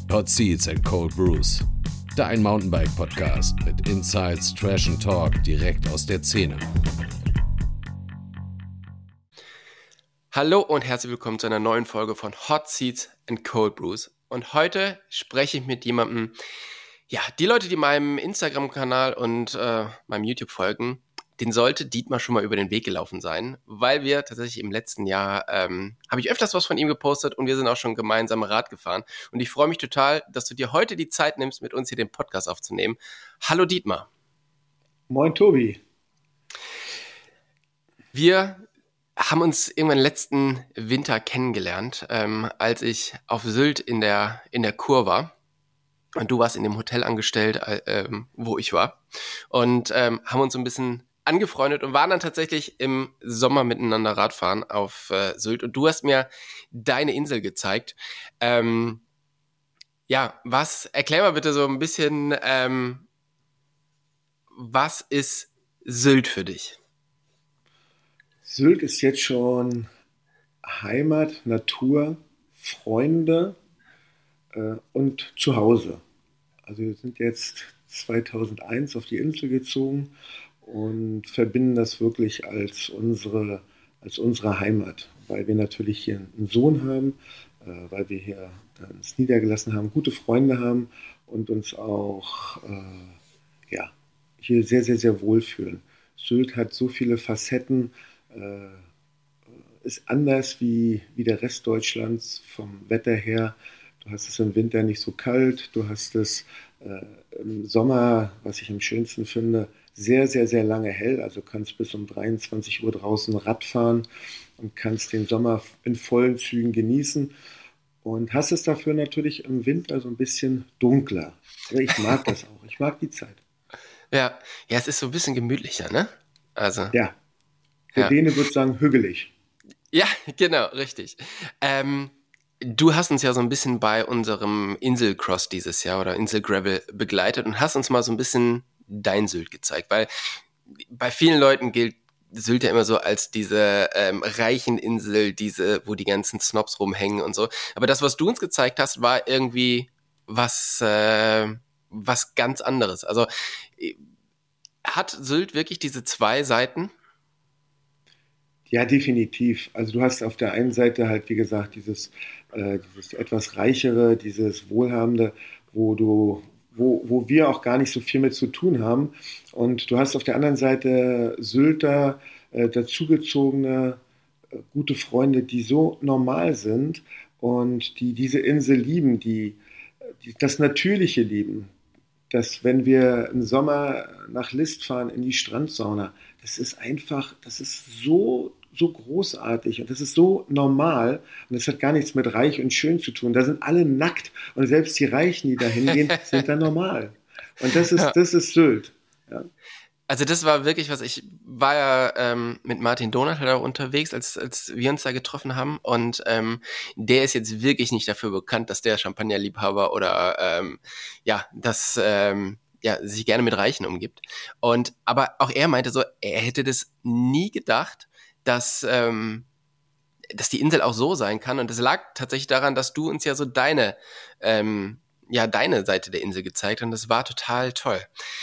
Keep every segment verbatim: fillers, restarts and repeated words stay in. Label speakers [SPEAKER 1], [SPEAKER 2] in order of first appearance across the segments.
[SPEAKER 1] Hot Seats and Cold Brews. Dein Mountainbike-Podcast mit Insights, Trash and Talk direkt aus der Szene.
[SPEAKER 2] Hallo und herzlich willkommen zu einer neuen Folge von Hot Seats and Cold Brews. Und heute spreche ich mit jemandem, ja, die Leute, die meinem Instagram-Kanal und äh, meinem YouTube folgen, den sollte Dietmar schon mal über den Weg gelaufen sein, weil wir tatsächlich im letzten Jahr, ähm, habe ich öfters was von ihm gepostet und wir sind auch schon gemeinsam Rad gefahren. Und ich freue mich total, dass du dir heute die Zeit nimmst, mit uns hier den Podcast aufzunehmen. Hallo Dietmar.
[SPEAKER 3] Moin Tobi.
[SPEAKER 2] Wir haben uns irgendwann letzten Winter kennengelernt, ähm, als ich auf Sylt in der, in der Kur war. Und du warst in dem Hotel angestellt, äh, ähm, wo ich war. Und ähm, haben uns so ein bisschen angefreundet und waren dann tatsächlich im Sommer miteinander Radfahren auf äh, Sylt. Und du hast mir deine Insel gezeigt. Ähm, ja, was, erklär mal bitte so ein bisschen, ähm, was ist Sylt für dich?
[SPEAKER 3] Sylt ist jetzt schon Heimat, Natur, Freunde äh, und Zuhause. Also wir sind jetzt zweitausendeins auf die Insel gezogen und verbinden das wirklich als unsere, als unsere Heimat, weil wir natürlich hier einen Sohn haben, äh, weil wir hier uns niedergelassen haben, gute Freunde haben und uns auch äh, ja, hier sehr, sehr, sehr wohlfühlen. Sylt hat so viele Facetten, äh, ist anders wie, wie der Rest Deutschlands vom Wetter her. Du hast es im Winter nicht so kalt, du hast es äh, im Sommer, was ich am schönsten finde, sehr, sehr, sehr lange hell. Also kannst bis um dreiundzwanzig Uhr draußen Rad fahren und kannst den Sommer in vollen Zügen genießen. Und hast es dafür natürlich im Winter so ein bisschen dunkler. Aber ich mag das auch, ich mag die Zeit.
[SPEAKER 2] Ja, ja, es ist so ein bisschen gemütlicher, ne? Also.
[SPEAKER 3] Ja, der
[SPEAKER 2] ja.
[SPEAKER 3] Däne würde sagen hügelig.
[SPEAKER 2] Ja, genau, richtig. Ähm, du hast uns ja so ein bisschen bei unserem Inselcross dieses Jahr oder Inselgravel begleitet und hast uns mal so ein bisschen dein Sylt gezeigt, weil bei vielen Leuten gilt Sylt ja immer so als diese ähm, reichen Insel, diese, wo die ganzen Snobs rumhängen und so. Aber das, was du uns gezeigt hast, war irgendwie was, äh, was ganz anderes. Also hat Sylt wirklich diese zwei Seiten?
[SPEAKER 3] Ja, definitiv. Also du hast auf der einen Seite halt, wie gesagt, dieses, äh, dieses etwas reichere, dieses Wohlhabende, wo du, wo, wo wir auch gar nicht so viel mit zu tun haben. Und du hast auf der anderen Seite Sylter, äh, dazugezogene, äh, gute Freunde, die so normal sind und die diese Insel lieben, die, die das Natürliche lieben. Dass wenn wir im Sommer nach List fahren in die Strandsauna, das ist einfach, das ist so, so großartig und das ist so normal und das hat gar nichts mit reich und schön zu tun. Da sind alle nackt und selbst die Reichen, die da hingehen, sind da normal. Und das ist, das ist Sylt. Ja.
[SPEAKER 2] Also das war wirklich was, ich war ja ähm, mit Martin Donat da unterwegs, als als wir uns da getroffen haben und ähm, der ist jetzt wirklich nicht dafür bekannt, dass der Champagnerliebhaber oder ähm, ja, dass ähm, ja, sich gerne mit Reichen umgibt. Und aber auch er meinte so, er hätte das nie gedacht, dass ähm, dass die Insel auch so sein kann und das lag tatsächlich daran, dass du uns ja so deine ähm, ja deine Seite der Insel gezeigt hast und das war total toll.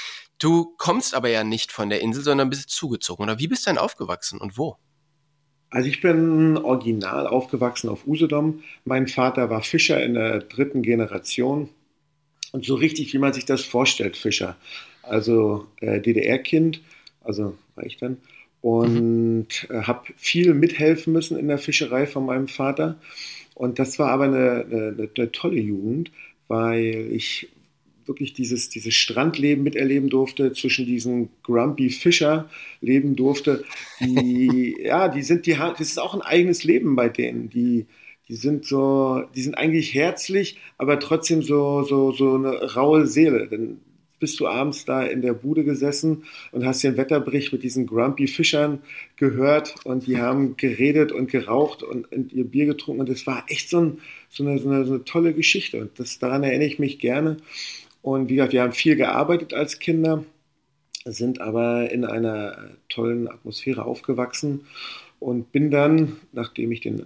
[SPEAKER 2] Du kommst aber ja nicht von der Insel, sondern bist zugezogen. Oder wie bist du denn aufgewachsen und wo?
[SPEAKER 3] Also ich bin original aufgewachsen auf Usedom. Mein Vater war Fischer in der dritten Generation und so richtig, wie man sich das vorstellt, Fischer. Also äh, D D R-Kind, also war ich dann, und äh, habe viel mithelfen müssen in der Fischerei von meinem Vater. Und das war aber eine, eine, eine tolle Jugend, weil ich wirklich dieses, dieses Strandleben miterleben durfte, zwischen diesen Grumpy Fischer leben durfte, die, ja, die sind, die, das ist auch ein eigenes Leben bei denen, die, die sind so, die sind eigentlich herzlich, aber trotzdem so, so, so eine raue Seele, dann bist du abends da in der Bude gesessen und hast den Wetterbericht mit diesen Grumpy Fischern gehört und die haben geredet und geraucht und, und ihr Bier getrunken und das war echt so, ein, so, eine, so, eine, so eine tolle Geschichte und das, daran erinnere ich mich gerne. Und wie gesagt, wir haben viel gearbeitet als Kinder, sind aber in einer tollen Atmosphäre aufgewachsen und bin dann, nachdem ich den,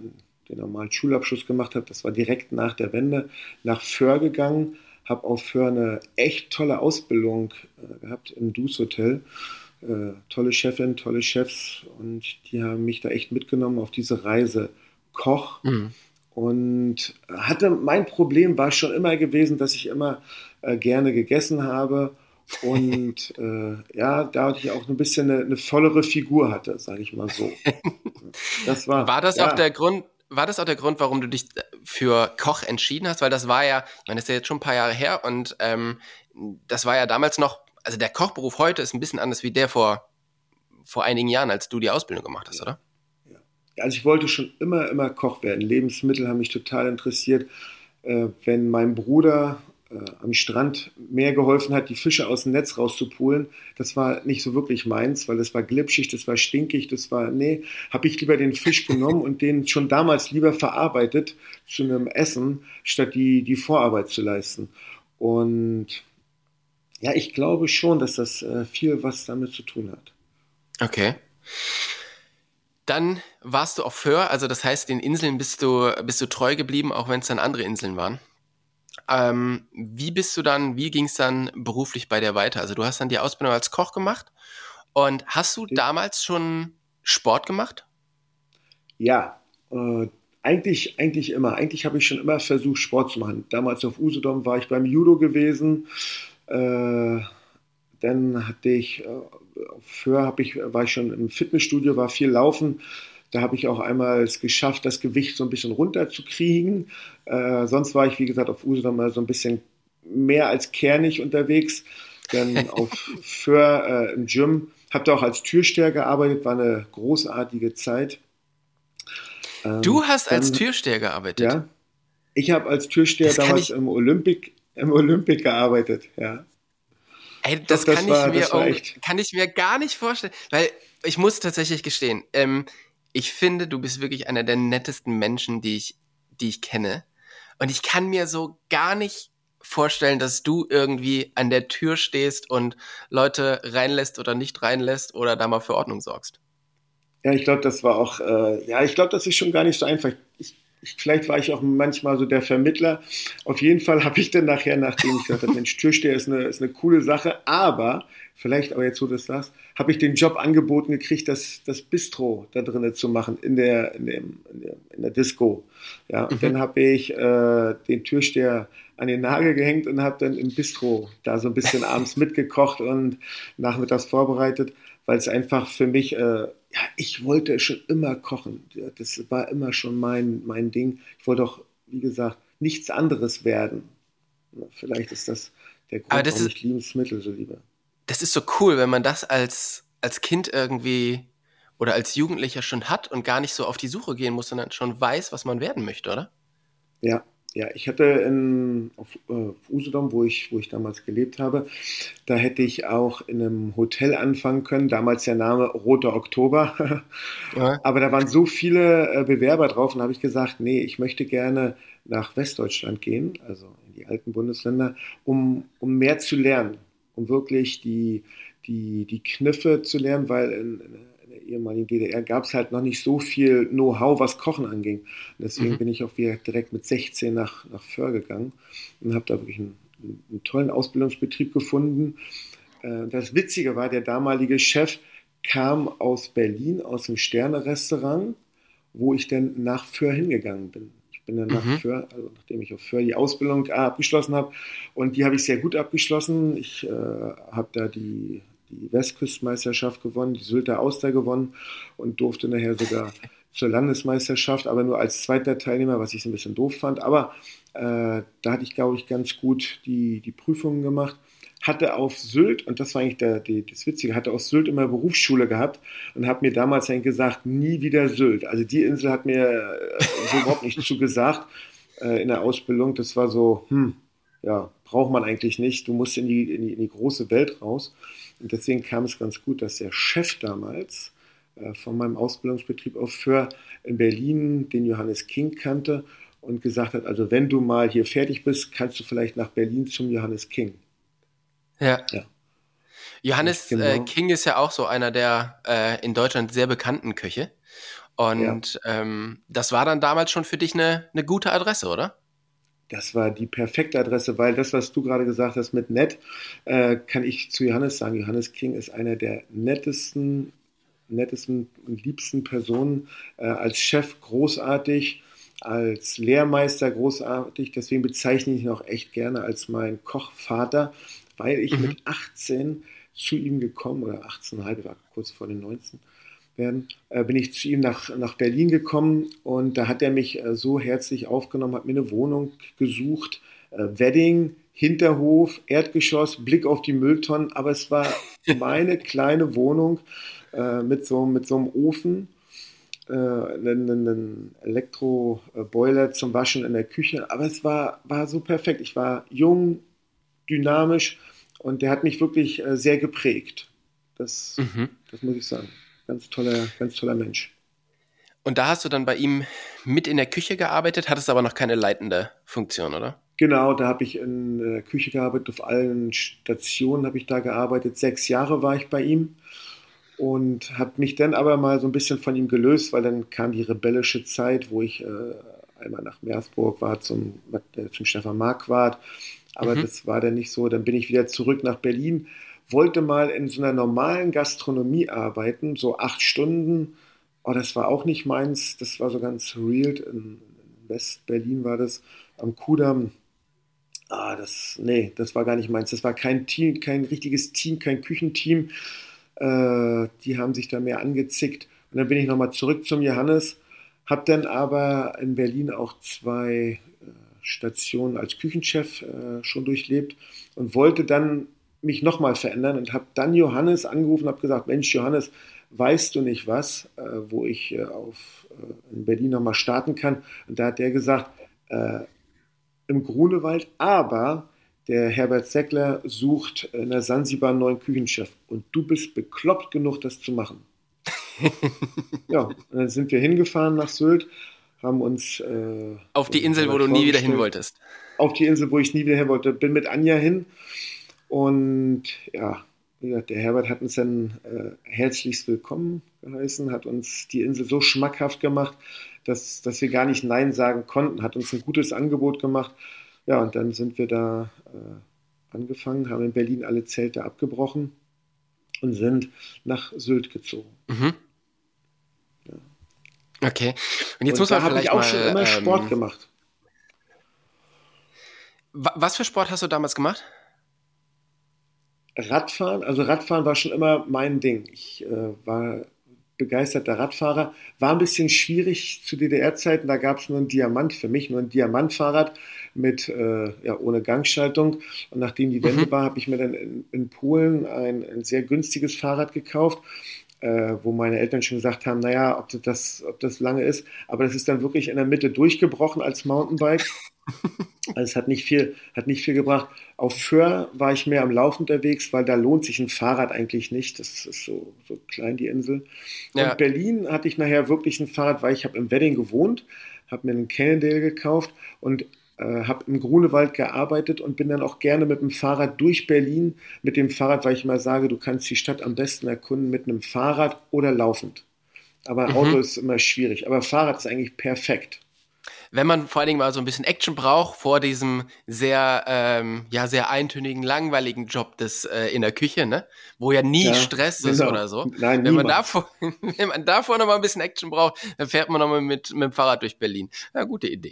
[SPEAKER 3] den normalen Schulabschluss gemacht habe. Das war direkt nach der Wende, nach Föhr gegangen, habe auf Föhr eine echt tolle Ausbildung äh, gehabt im Dus Hotel. Äh, tolle Chefin, tolle Chefs und die haben mich da echt mitgenommen auf diese Reise Koch.
[SPEAKER 2] Mhm.
[SPEAKER 3] Und hatte, mein Problem war schon immer gewesen, dass ich immer äh, gerne gegessen habe und äh, ja, da ich auch ein bisschen eine, eine vollere Figur hatte, sage ich mal so. Das war,
[SPEAKER 2] War das
[SPEAKER 3] ja,
[SPEAKER 2] auch der Grund, war das auch der Grund, warum du dich für Koch entschieden hast? Weil das war ja, ich meine, das ist ja jetzt schon ein paar Jahre her und ähm, das war ja damals noch, also der Kochberuf heute ist ein bisschen anders wie der vor, vor einigen Jahren, als du die Ausbildung gemacht hast, oder?
[SPEAKER 3] also ich wollte schon immer, immer Koch werden. Lebensmittel haben mich total interessiert. Äh, wenn mein Bruder äh, am Strand mehr geholfen hat, die Fische aus dem Netz rauszupulen, das war nicht so wirklich meins, weil das war glitschig, das war stinkig, das war, nee, habe ich lieber den Fisch genommen und den schon damals lieber verarbeitet zu einem Essen, statt die, die Vorarbeit zu leisten. Und ja, ich glaube schon, dass das äh, viel was damit zu tun hat.
[SPEAKER 2] Okay. Dann warst du auf Föhr, also das heißt, den Inseln bist du, bist du treu geblieben, auch wenn es dann andere Inseln waren. Ähm, wie bist du dann, wie ging es dann beruflich bei dir weiter? Also du hast dann die Ausbildung als Koch gemacht und hast du damals schon Sport gemacht?
[SPEAKER 3] Ja, äh, eigentlich, eigentlich immer. Eigentlich habe ich schon immer versucht, Sport zu machen. Damals auf Usedom war ich beim Judo gewesen. Äh, dann hatte ich, äh, auf Föhr habe ich, war ich schon im Fitnessstudio, war viel Laufen. Da habe ich auch einmal es geschafft, das Gewicht so ein bisschen runterzukriegen. Äh, sonst war ich, wie gesagt, auf Usedom mal so ein bisschen mehr als kernig unterwegs. Dann auf Föhr äh, im Gym. Habe da auch als Türsteher gearbeitet, war eine großartige Zeit. Ähm,
[SPEAKER 2] Du hast als
[SPEAKER 3] dann,
[SPEAKER 2] Türsteher gearbeitet?
[SPEAKER 3] ja, ich habe als Türsteher
[SPEAKER 2] Das kann
[SPEAKER 3] damals
[SPEAKER 2] ich,
[SPEAKER 3] im Olympic, im Olympic gearbeitet, ja.
[SPEAKER 2] ey,
[SPEAKER 3] Doch,
[SPEAKER 2] das
[SPEAKER 3] das
[SPEAKER 2] kann ich
[SPEAKER 3] war,
[SPEAKER 2] mir,
[SPEAKER 3] das war
[SPEAKER 2] irg-
[SPEAKER 3] echt.
[SPEAKER 2] kann ich mir gar nicht vorstellen, weil ich muss tatsächlich gestehen, ähm, ich finde, du bist wirklich einer der nettesten Menschen, die ich, die ich kenne. Und ich kann mir so gar nicht vorstellen, dass du irgendwie an der Tür stehst und Leute reinlässt oder nicht reinlässt oder da mal für Ordnung sorgst.
[SPEAKER 3] Ja, ich glaube, das war auch, äh, ja, ich glaube, das ist schon gar nicht so einfach. Ich, ich, vielleicht war ich auch manchmal so der Vermittler. Auf jeden Fall habe ich dann nachher, nachdem ich gesagt habe, Mensch, Türsteher ist eine, ist eine coole Sache, aber vielleicht, aber jetzt, wo du das sagst, habe ich den Job angeboten gekriegt, das, das Bistro da drinnen zu machen, in der, in dem, in der, in der Disco. Ja, und
[SPEAKER 2] Mhm.
[SPEAKER 3] dann habe ich äh, den Türsteher an den Nagel gehängt und habe dann im Bistro da so ein bisschen abends mitgekocht und nachmittags vorbereitet, weil es einfach für mich, äh, ja, ich wollte schon immer kochen. Ja, das war immer schon mein, mein Ding. Ich wollte auch, wie gesagt, nichts anderes werden. Ja, vielleicht ist das der
[SPEAKER 2] Aber
[SPEAKER 3] Grund,
[SPEAKER 2] das
[SPEAKER 3] warum
[SPEAKER 2] ist,
[SPEAKER 3] ich Lebensmittel so liebe.
[SPEAKER 2] das ist so cool, wenn man das als, als Kind irgendwie oder als Jugendlicher schon hat und gar nicht so auf die Suche gehen muss, sondern schon weiß, was man werden möchte, oder?
[SPEAKER 3] Ja, ja, ich hatte in, auf, äh, auf Usedom, wo ich, wo ich damals gelebt habe, da hätte ich auch in einem Hotel anfangen können. Damals der Name Roter Oktober.
[SPEAKER 2] Ja.
[SPEAKER 3] Aber da waren so viele äh, Bewerber drauf und habe ich gesagt, nee, ich möchte gerne nach Westdeutschland gehen, also in die alten Bundesländer, um, um mehr zu lernen, um wirklich die, die, die Kniffe zu lernen, weil in, in der ehemaligen D D R gab es halt noch nicht so viel Know-how, was Kochen anging. Und deswegen
[SPEAKER 2] Mhm.
[SPEAKER 3] bin ich auch wieder direkt mit sechzehn nach, nach Föhr gegangen und habe da wirklich einen, einen tollen Ausbildungsbetrieb gefunden. Äh, Das Witzige war, der damalige Chef kam aus Berlin, aus dem Sterne-Restaurant, wo ich dann nach Föhr hingegangen bin. Ich bin dann nach
[SPEAKER 2] Mhm.
[SPEAKER 3] Föhr, also nachdem ich auf Föhr die Ausbildung äh, abgeschlossen habe, und die habe ich sehr gut abgeschlossen. Ich äh, habe da die, die Westküstenmeisterschaft gewonnen, die Sylter Auster gewonnen und durfte nachher sogar zur Landesmeisterschaft, aber nur als zweiter Teilnehmer, was ich so ein bisschen doof fand. Aber äh, da hatte ich, glaube ich, ganz gut die, die Prüfungen gemacht. Hatte auf Sylt, und das war eigentlich der, die, das Witzige, hatte auf Sylt immer Berufsschule gehabt und habe mir damals eigentlich gesagt, nie wieder Sylt. Also die Insel hat mir äh, so überhaupt nicht zugesagt äh, in der Ausbildung. Das war so, hm, ja, braucht man eigentlich nicht. Du musst in die, in die, in die große Welt raus. Und deswegen kam es ganz gut, dass der Chef damals äh, von meinem Ausbildungsbetrieb auf Föhr in Berlin den Johannes King kannte und gesagt hat, also wenn du mal hier fertig bist, kannst du vielleicht nach Berlin zum Johannes King.
[SPEAKER 2] Ja.
[SPEAKER 3] Ja, und
[SPEAKER 2] Johannes äh,
[SPEAKER 3] genau.
[SPEAKER 2] King ist ja auch so einer der äh, in Deutschland sehr bekannten Köche. Und ja. ähm, das war dann damals schon für dich eine, eine gute Adresse, oder?
[SPEAKER 3] Das war die perfekte Adresse, weil das, was du gerade gesagt hast mit nett, äh, kann ich zu Johannes sagen. Johannes King ist einer der nettesten, nettesten und liebsten Personen. Äh, als Chef großartig, als Lehrmeister großartig. Deswegen bezeichne ich ihn auch echt gerne als meinen Kochvater, weil ich mhm. mit achtzehn zu ihm gekommen, oder achtzehn Komma fünf, war kurz vor den neunzehn werden, äh, bin ich zu ihm nach, nach Berlin gekommen und da hat er mich äh, so herzlich aufgenommen, hat mir eine Wohnung gesucht, äh, Wedding, Hinterhof, Erdgeschoss, Blick auf die Mülltonnen, aber es war meine kleine Wohnung äh, mit, so, mit so einem Ofen, äh, einen, einen Elektroboiler zum Waschen in der Küche, aber es war, war so perfekt. Ich war jung, dynamisch und der hat mich wirklich äh, sehr geprägt. Das, mhm. das muss ich sagen. Ganz toller, ganz toller Mensch.
[SPEAKER 2] Und da hast du dann bei ihm mit in der Küche gearbeitet, hattest aber noch keine leitende Funktion, oder?
[SPEAKER 3] Genau, da habe ich in der Küche gearbeitet, auf allen Stationen habe ich da gearbeitet. Sechs Jahre war ich bei ihm und habe mich dann aber mal so ein bisschen von ihm gelöst, weil dann kam die rebellische Zeit, wo ich äh, einmal nach Meersburg war zum, äh, zum Stefan Marquardt, aber mhm. das war dann nicht so. Dann bin ich wieder zurück nach Berlin, wollte mal in so einer normalen Gastronomie arbeiten, so acht Stunden. Oh, das war auch nicht meins. Das war so ganz real. In West-Berlin war das, am Kudamm. Ah, das, nee, das war gar nicht meins. Das war kein Team, kein richtiges Team, kein Küchenteam. Äh, die haben sich da mehr angezickt. Und dann bin ich nochmal zurück zum Johannes. Hab dann aber in Berlin auch zwei äh, Stationen als Küchenchef äh, schon durchlebt und wollte dann mich nochmal verändern und habe dann Johannes angerufen und habe gesagt, Mensch Johannes, weißt du nicht was, äh, wo ich äh, auf, äh, in Berlin nochmal starten kann? Und da hat der gesagt, äh, im Grunewald, aber der Herbert Seckler sucht in der Sansibar einen neuen Küchenchef und du bist bekloppt genug, das zu machen. Ja, und dann sind wir hingefahren nach Sylt, haben uns äh,
[SPEAKER 2] auf die Insel, wo du nie wieder hin wolltest.
[SPEAKER 3] Auf die Insel, wo ich nie wieder hin wollte. Bin mit Anja hin. Und ja, wie gesagt, der Herbert hat uns dann äh, herzlichst willkommen geheißen, hat uns die Insel so schmackhaft gemacht, dass, dass wir gar nicht Nein sagen konnten, hat uns ein gutes Angebot gemacht. Ja, und dann sind wir da äh, angefangen, haben in Berlin alle Zelte abgebrochen und sind nach Sylt gezogen.
[SPEAKER 2] Mhm. Ja. Okay. Und jetzt
[SPEAKER 3] und
[SPEAKER 2] muss man
[SPEAKER 3] da habe ich auch
[SPEAKER 2] mal,
[SPEAKER 3] schon immer
[SPEAKER 2] ähm,
[SPEAKER 3] Sport gemacht.
[SPEAKER 2] Was für Sport hast du damals gemacht?
[SPEAKER 3] Radfahren, also Radfahren war schon immer mein Ding. Ich äh, war begeisterter Radfahrer. War ein bisschen schwierig zu D D R-Zeiten, da gab es nur einen Diamant für mich, nur ein Diamantfahrrad mit, äh, ja, ohne Gangschaltung. Und nachdem die Wende mhm. war, habe ich mir dann in, in Polen ein, ein sehr günstiges Fahrrad gekauft, äh, wo meine Eltern schon gesagt haben, naja, ob das, ob das lange ist. Aber das ist dann wirklich in der Mitte durchgebrochen als Mountainbike. Also es hat nicht viel, hat nicht viel gebracht. Auf Föhr war ich mehr am Lauf unterwegs, weil da lohnt sich ein Fahrrad eigentlich nicht. Das ist so, so klein, die Insel. Ja. Und Berlin hatte ich nachher wirklich ein Fahrrad, weil ich habe im Wedding gewohnt, habe mir einen Cannondale gekauft und äh, habe im Grunewald gearbeitet und bin dann auch gerne mit dem Fahrrad durch Berlin. Mit dem Fahrrad, weil ich immer sage, du kannst die Stadt am besten erkunden mit einem Fahrrad oder laufend. Aber mhm. Auto ist immer schwierig. Aber Fahrrad ist eigentlich perfekt.
[SPEAKER 2] Wenn man vor allen Dingen mal so ein bisschen Action braucht vor diesem sehr, ähm, ja, sehr eintönigen, langweiligen Job des äh, in der Küche, ne? Wo ja nie ja, Stress ist genau. oder so.
[SPEAKER 3] Nein,
[SPEAKER 2] wenn man davor, wenn man davor noch mal ein bisschen Action braucht, dann fährt man noch mal mit, mit dem Fahrrad durch Berlin. Ja, gute Idee.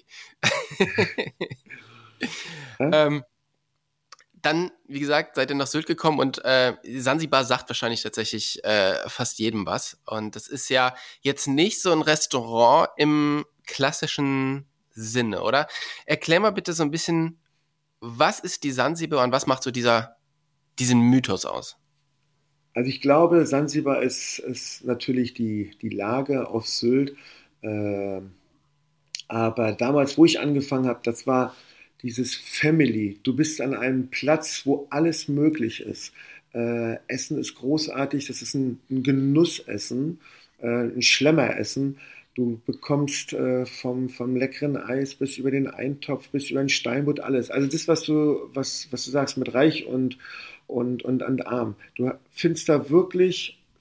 [SPEAKER 2] ähm, dann, wie gesagt, seid ihr nach Sylt gekommen und äh, Sansibar sagt wahrscheinlich tatsächlich äh, fast jedem was. Und das ist ja jetzt nicht so ein Restaurant im klassischen Sinne, oder? Erklär mal bitte so ein bisschen, was ist die Sansibar und was macht so dieser, diesen Mythos aus?
[SPEAKER 3] Also ich glaube, Sansibar ist, ist natürlich die, die Lage auf Sylt. Äh, aber damals, wo ich angefangen habe, das war dieses Family. Du bist an einem Platz, wo alles möglich ist. Äh, Essen ist großartig, das ist ein, ein Genussessen, äh, ein Schlemmeressen. Du bekommst äh, vom, vom leckeren Eis bis über den Eintopf, bis über den Steinbutt alles. Also das, was du, was, was du sagst mit reich und, und, und, und arm. Du findest da wirklich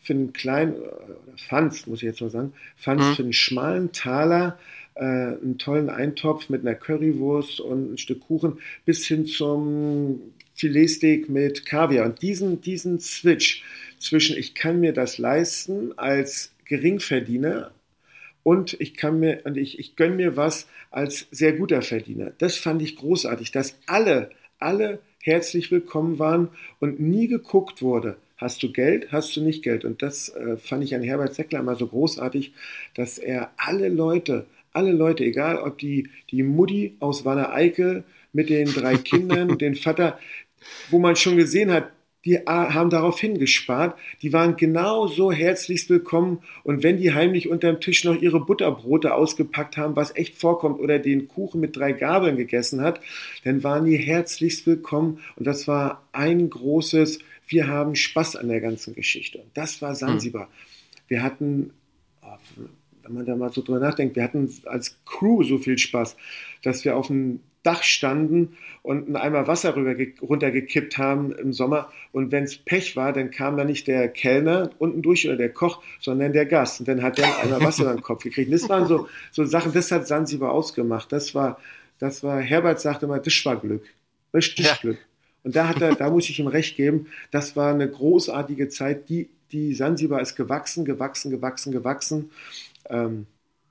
[SPEAKER 3] für einen kleinen, oder fandst, muss ich jetzt mal sagen, fandst
[SPEAKER 2] Mhm.
[SPEAKER 3] für einen schmalen Taler äh, einen tollen Eintopf mit einer Currywurst und ein Stück Kuchen bis hin zum Filetsteak mit Kaviar. Und diesen, diesen Switch zwischen, ich kann mir das leisten als Geringverdiener und ich kann mir, und ich, ich gönne mir was als sehr guter Verdiener. Das fand ich großartig, dass alle, alle herzlich willkommen waren und nie geguckt wurde. Hast du Geld, hast du nicht Geld? Und das äh, fand ich an Herbert Seckler immer so großartig, dass er alle Leute, alle Leute, egal ob die, die Mutti aus Wanne-Eickel mit den drei Kindern, den Vater, wo man schon gesehen hat, die haben darauf hingespart, die waren genauso herzlichst willkommen und wenn die heimlich unterm Tisch noch ihre Butterbrote ausgepackt haben, was echt vorkommt, oder den Kuchen mit drei Gabeln gegessen hat, dann waren die herzlichst willkommen und das war ein großes, wir haben Spaß an der ganzen Geschichte. Und das war Sansibar. Wir hatten, wenn man da mal so drüber nachdenkt, wir hatten als Crew so viel Spaß, dass wir auf dem Dach standen und einen Eimer Wasser rüber, runtergekippt haben im Sommer. Und wenn es Pech war, dann kam da nicht der Kellner unten durch oder der Koch, sondern der Gast. Und dann hat der einen Eimer Wasser in den Kopf gekriegt. Und das waren so, so Sachen, das hat Sansibar ausgemacht. Das war, das war, Herbert sagte immer, das war Glück. Das ist
[SPEAKER 2] Ja.
[SPEAKER 3] Glück. Und da hat er, da muss ich ihm recht geben, das war eine großartige Zeit. Die, die Sansibar ist gewachsen, gewachsen, gewachsen, gewachsen. Ähm,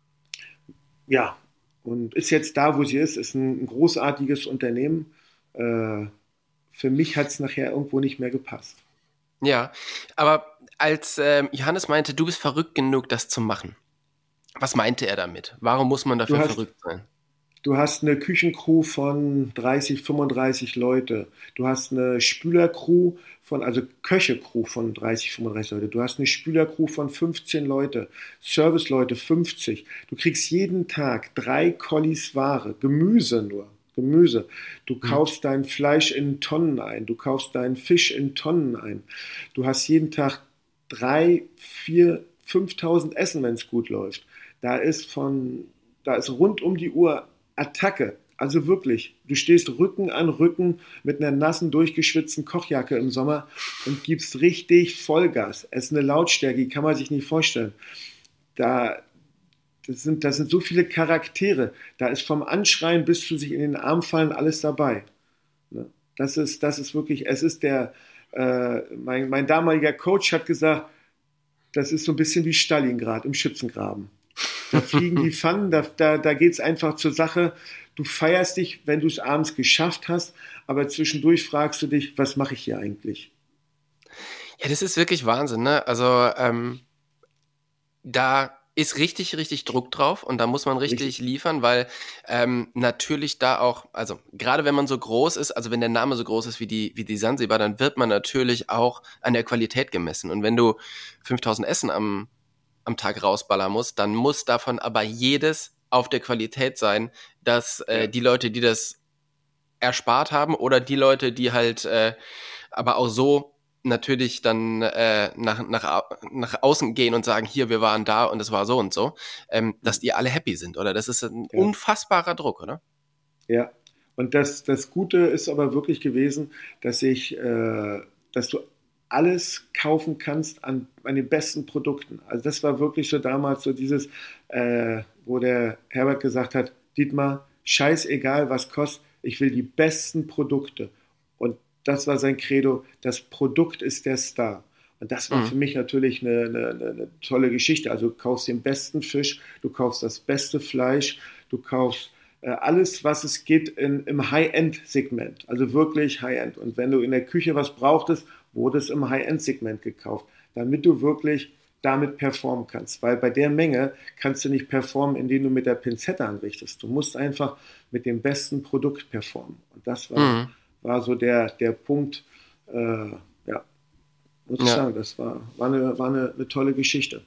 [SPEAKER 3] ja, und ist jetzt da, wo sie ist, ist ein, ein großartiges Unternehmen. Äh, für mich hat es nachher irgendwo nicht mehr gepasst.
[SPEAKER 2] Ja, aber als ähm, Johannes meinte, du bist verrückt genug, das zu machen. Was meinte er damit? Warum muss man dafür
[SPEAKER 3] Du hast-
[SPEAKER 2] verrückt sein?
[SPEAKER 3] Du hast eine Küchencrew von dreißig, fünfunddreißig Leute. Du hast eine Spülercrew von, also Köchecrew von dreißig, fünfunddreißig Leute. Du hast eine Spülercrew von fünfzehn Leute. Serviceleute fünfzig. Du kriegst jeden Tag drei Kollis Ware. Gemüse nur. Gemüse. Du kaufst dein Fleisch in Tonnen ein. Du kaufst deinen Fisch in Tonnen ein. Du hast jeden Tag drei, vier, fünftausend Essen, wenn es gut läuft. Da ist von, da ist rund um die Uhr Attacke. Also wirklich, du stehst Rücken an Rücken mit einer nassen, durchgeschwitzten Kochjacke im Sommer und gibst richtig Vollgas. Es ist eine Lautstärke, die kann man sich nicht vorstellen. Da, das sind, das sind so viele Charaktere. Da ist vom Anschreien bis zu sich in den Arm fallen alles dabei. Ne? Das ist, das ist wirklich, es ist der, äh, mein, mein damaliger Coach hat gesagt, das ist so ein bisschen wie Stalingrad im Schützengraben. Da fliegen die Pfannen, da, da, da geht es einfach zur Sache. Du feierst dich, wenn du es abends geschafft hast, aber zwischendurch fragst du dich, was mache ich hier eigentlich?
[SPEAKER 2] Ja, das ist wirklich Wahnsinn, ne? Also, ähm, da ist richtig, richtig Druck drauf und da muss man richtig,
[SPEAKER 3] Richtig.
[SPEAKER 2] liefern, weil ähm, natürlich da auch, also gerade wenn man so groß ist, also wenn der Name so groß ist wie die, wie die Sansibar, dann wird man natürlich auch an der Qualität gemessen. Und wenn du fünftausend Essen am, am Tag rausballern musst, dann muss davon aber jedes auf der Qualität sein, dass äh,
[SPEAKER 3] Ja.
[SPEAKER 2] die Leute, die das erspart haben oder die Leute, die halt äh, aber auch so natürlich dann äh, nach, nach, au- nach außen gehen und sagen, hier, wir waren da und es war so und so, ähm, dass die alle happy sind, oder? Das ist ein
[SPEAKER 3] Ja.
[SPEAKER 2] unfassbarer Druck, oder?
[SPEAKER 3] Ja, und das, das Gute ist aber wirklich gewesen, dass ich, äh, dass du alles kaufen kannst an, an den besten Produkten. Also das war wirklich so damals so dieses, äh, wo der Herbert gesagt hat, Dietmar, scheißegal was kostet, ich will die besten Produkte. Und das war sein Credo, das Produkt ist der Star. Und das war
[SPEAKER 2] Mhm.
[SPEAKER 3] für mich natürlich eine, eine, eine, eine tolle Geschichte. Also du kaufst den besten Fisch, du kaufst das beste Fleisch, du kaufst äh, alles, was es gibt in, im High-End-Segment. Also wirklich High-End. Und wenn du in der Küche was brauchtest, wurde es im High-End-Segment gekauft, damit du wirklich damit performen kannst. Weil bei der Menge kannst du nicht performen, indem du mit der Pinzette anrichtest. Du musst einfach mit dem besten Produkt performen. Und das war,
[SPEAKER 2] Mhm.
[SPEAKER 3] war so der, der Punkt, äh, ja, muss ich
[SPEAKER 2] Ja.
[SPEAKER 3] sagen, das war, war, eine, war eine, eine tolle Geschichte.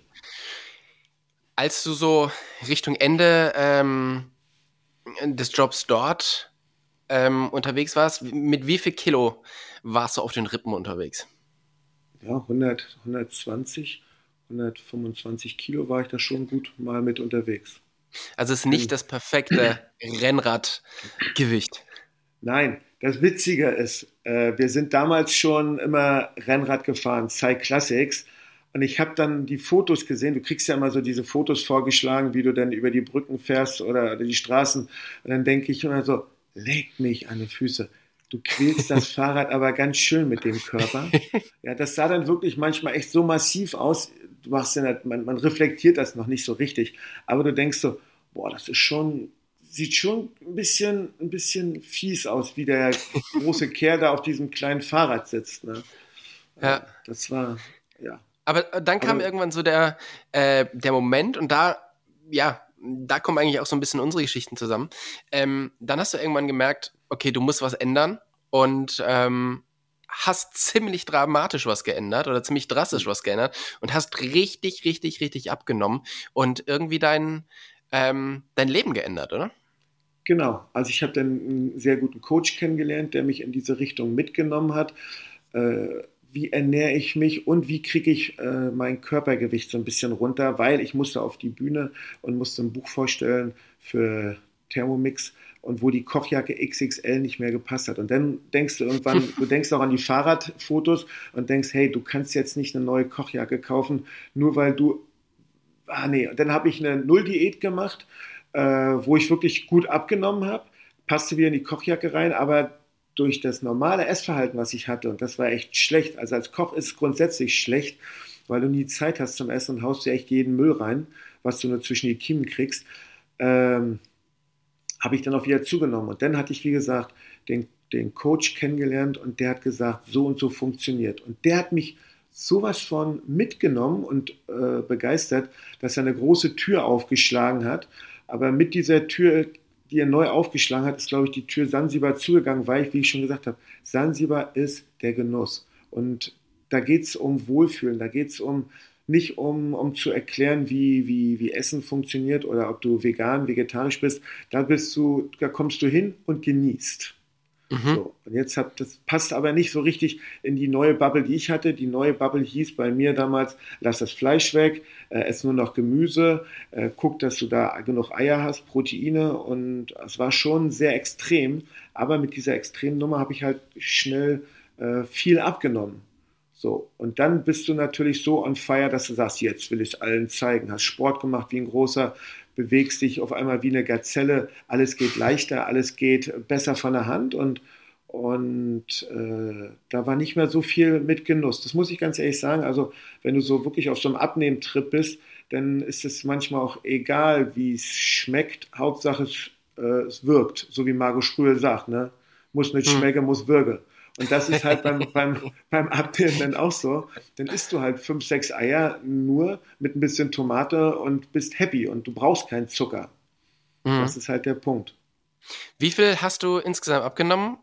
[SPEAKER 2] Als du so Richtung Ende ähm, des Jobs dort ähm, unterwegs warst, mit wie viel Kilo warst du auf den Rippen unterwegs?
[SPEAKER 3] Ja, hundert, hundertzwanzig, hundertfünfundzwanzig Kilo war ich da schon gut mal mit unterwegs.
[SPEAKER 2] Also es ist nicht
[SPEAKER 3] Mhm.
[SPEAKER 2] das perfekte Rennradgewicht.
[SPEAKER 3] Nein, das Witzige ist, äh, wir sind damals schon immer Rennrad gefahren, Cyclassics, Und ich habe dann die Fotos gesehen, du kriegst ja immer so diese Fotos vorgeschlagen, wie du dann über die Brücken fährst oder, oder die Straßen. Und dann denke ich immer so, leg mich an die Füße. Du quälst das Fahrrad aber ganz schön mit dem Körper. Ja, das sah dann wirklich manchmal echt so massiv aus. Du machst ja nicht, man, man reflektiert das noch nicht so richtig. Aber du denkst so, boah, das ist schon, sieht schon ein bisschen, ein bisschen fies aus, wie der große Kerl da auf diesem kleinen Fahrrad sitzt. Ne?
[SPEAKER 2] Ja.
[SPEAKER 3] Das war, ja.
[SPEAKER 2] Aber dann kam
[SPEAKER 3] Aber,
[SPEAKER 2] irgendwann so der, äh, der Moment und da, ja, da kommen eigentlich auch so ein bisschen unsere Geschichten zusammen. Ähm, dann hast du irgendwann gemerkt, okay, du musst was ändern und ähm, hast ziemlich dramatisch was geändert oder ziemlich drastisch was geändert und hast richtig, richtig, richtig abgenommen und irgendwie dein, ähm, dein Leben geändert, oder?
[SPEAKER 3] Genau, also ich habe dann einen sehr guten Coach kennengelernt, der mich in diese Richtung mitgenommen hat. Äh, wie ernähre ich mich und wie kriege ich äh, mein Körpergewicht so ein bisschen runter, weil ich musste auf die Bühne und musste ein Buch vorstellen für Thermomix und wo die Kochjacke X X L nicht mehr gepasst hat. Und dann denkst du irgendwann, du denkst auch an die Fahrradfotos und denkst, hey, du kannst jetzt nicht eine neue Kochjacke kaufen, nur weil du, ah nee, und dann habe ich eine Null-Diät gemacht, äh, wo ich wirklich gut abgenommen habe, passte wieder in die Kochjacke rein, aber durch das normale Essverhalten, was ich hatte, und das war echt schlecht, also als Koch ist es grundsätzlich schlecht, weil du nie Zeit hast zum Essen und haust dir echt jeden Müll rein, was du nur zwischen die Kiemen kriegst, ähm, habe ich dann auch wieder zugenommen. Und dann hatte ich, wie gesagt, den, den Coach kennengelernt und der hat gesagt, so und so funktioniert. Und der hat mich sowas von mitgenommen und äh, begeistert, dass er eine große Tür aufgeschlagen hat. Aber mit dieser Tür, die er neu aufgeschlagen hat, ist, glaube ich, die Tür Sansibar zugegangen, weil ich, wie ich schon gesagt habe, Sansibar ist der Genuss. Und da geht es um Wohlfühlen, da geht es um, nicht um, um zu erklären, wie, wie, wie Essen funktioniert oder ob du vegan, vegetarisch bist. Da bist du, da kommst du hin und genießt.
[SPEAKER 2] Mhm.
[SPEAKER 3] So, und jetzt hat das passt aber nicht so richtig in die neue Bubble, die ich hatte. Die neue Bubble hieß bei mir damals, lass das Fleisch weg, äh, ess nur noch Gemüse, äh, guck, dass du da genug Eier hast, Proteine und es war schon sehr extrem, aber mit dieser extremen Nummer habe ich halt schnell äh, viel abgenommen. So, und dann bist du natürlich so on fire, dass du sagst, jetzt will ich es allen zeigen. Hast Sport gemacht wie ein großer, bewegst dich auf einmal wie eine Gazelle, alles geht leichter, alles geht besser von der Hand und, und äh, da war nicht mehr so viel mit Genuss. Das muss ich ganz ehrlich sagen. Also wenn du so wirklich auf so einem Abnehmtrip bist, dann ist es manchmal auch egal, wie es schmeckt. Hauptsache es, äh, es wirkt, so wie Margot Strühl sagt, ne? Muss nicht
[SPEAKER 2] Hm.
[SPEAKER 3] schmecken, muss wirken. Und das ist halt beim, beim, beim Abnehmen dann auch so. Dann isst du halt fünf, sechs Eier nur mit ein bisschen Tomate und bist happy und du brauchst keinen Zucker.
[SPEAKER 2] Mhm.
[SPEAKER 3] Das ist halt der Punkt.
[SPEAKER 2] Wie viel hast du insgesamt abgenommen?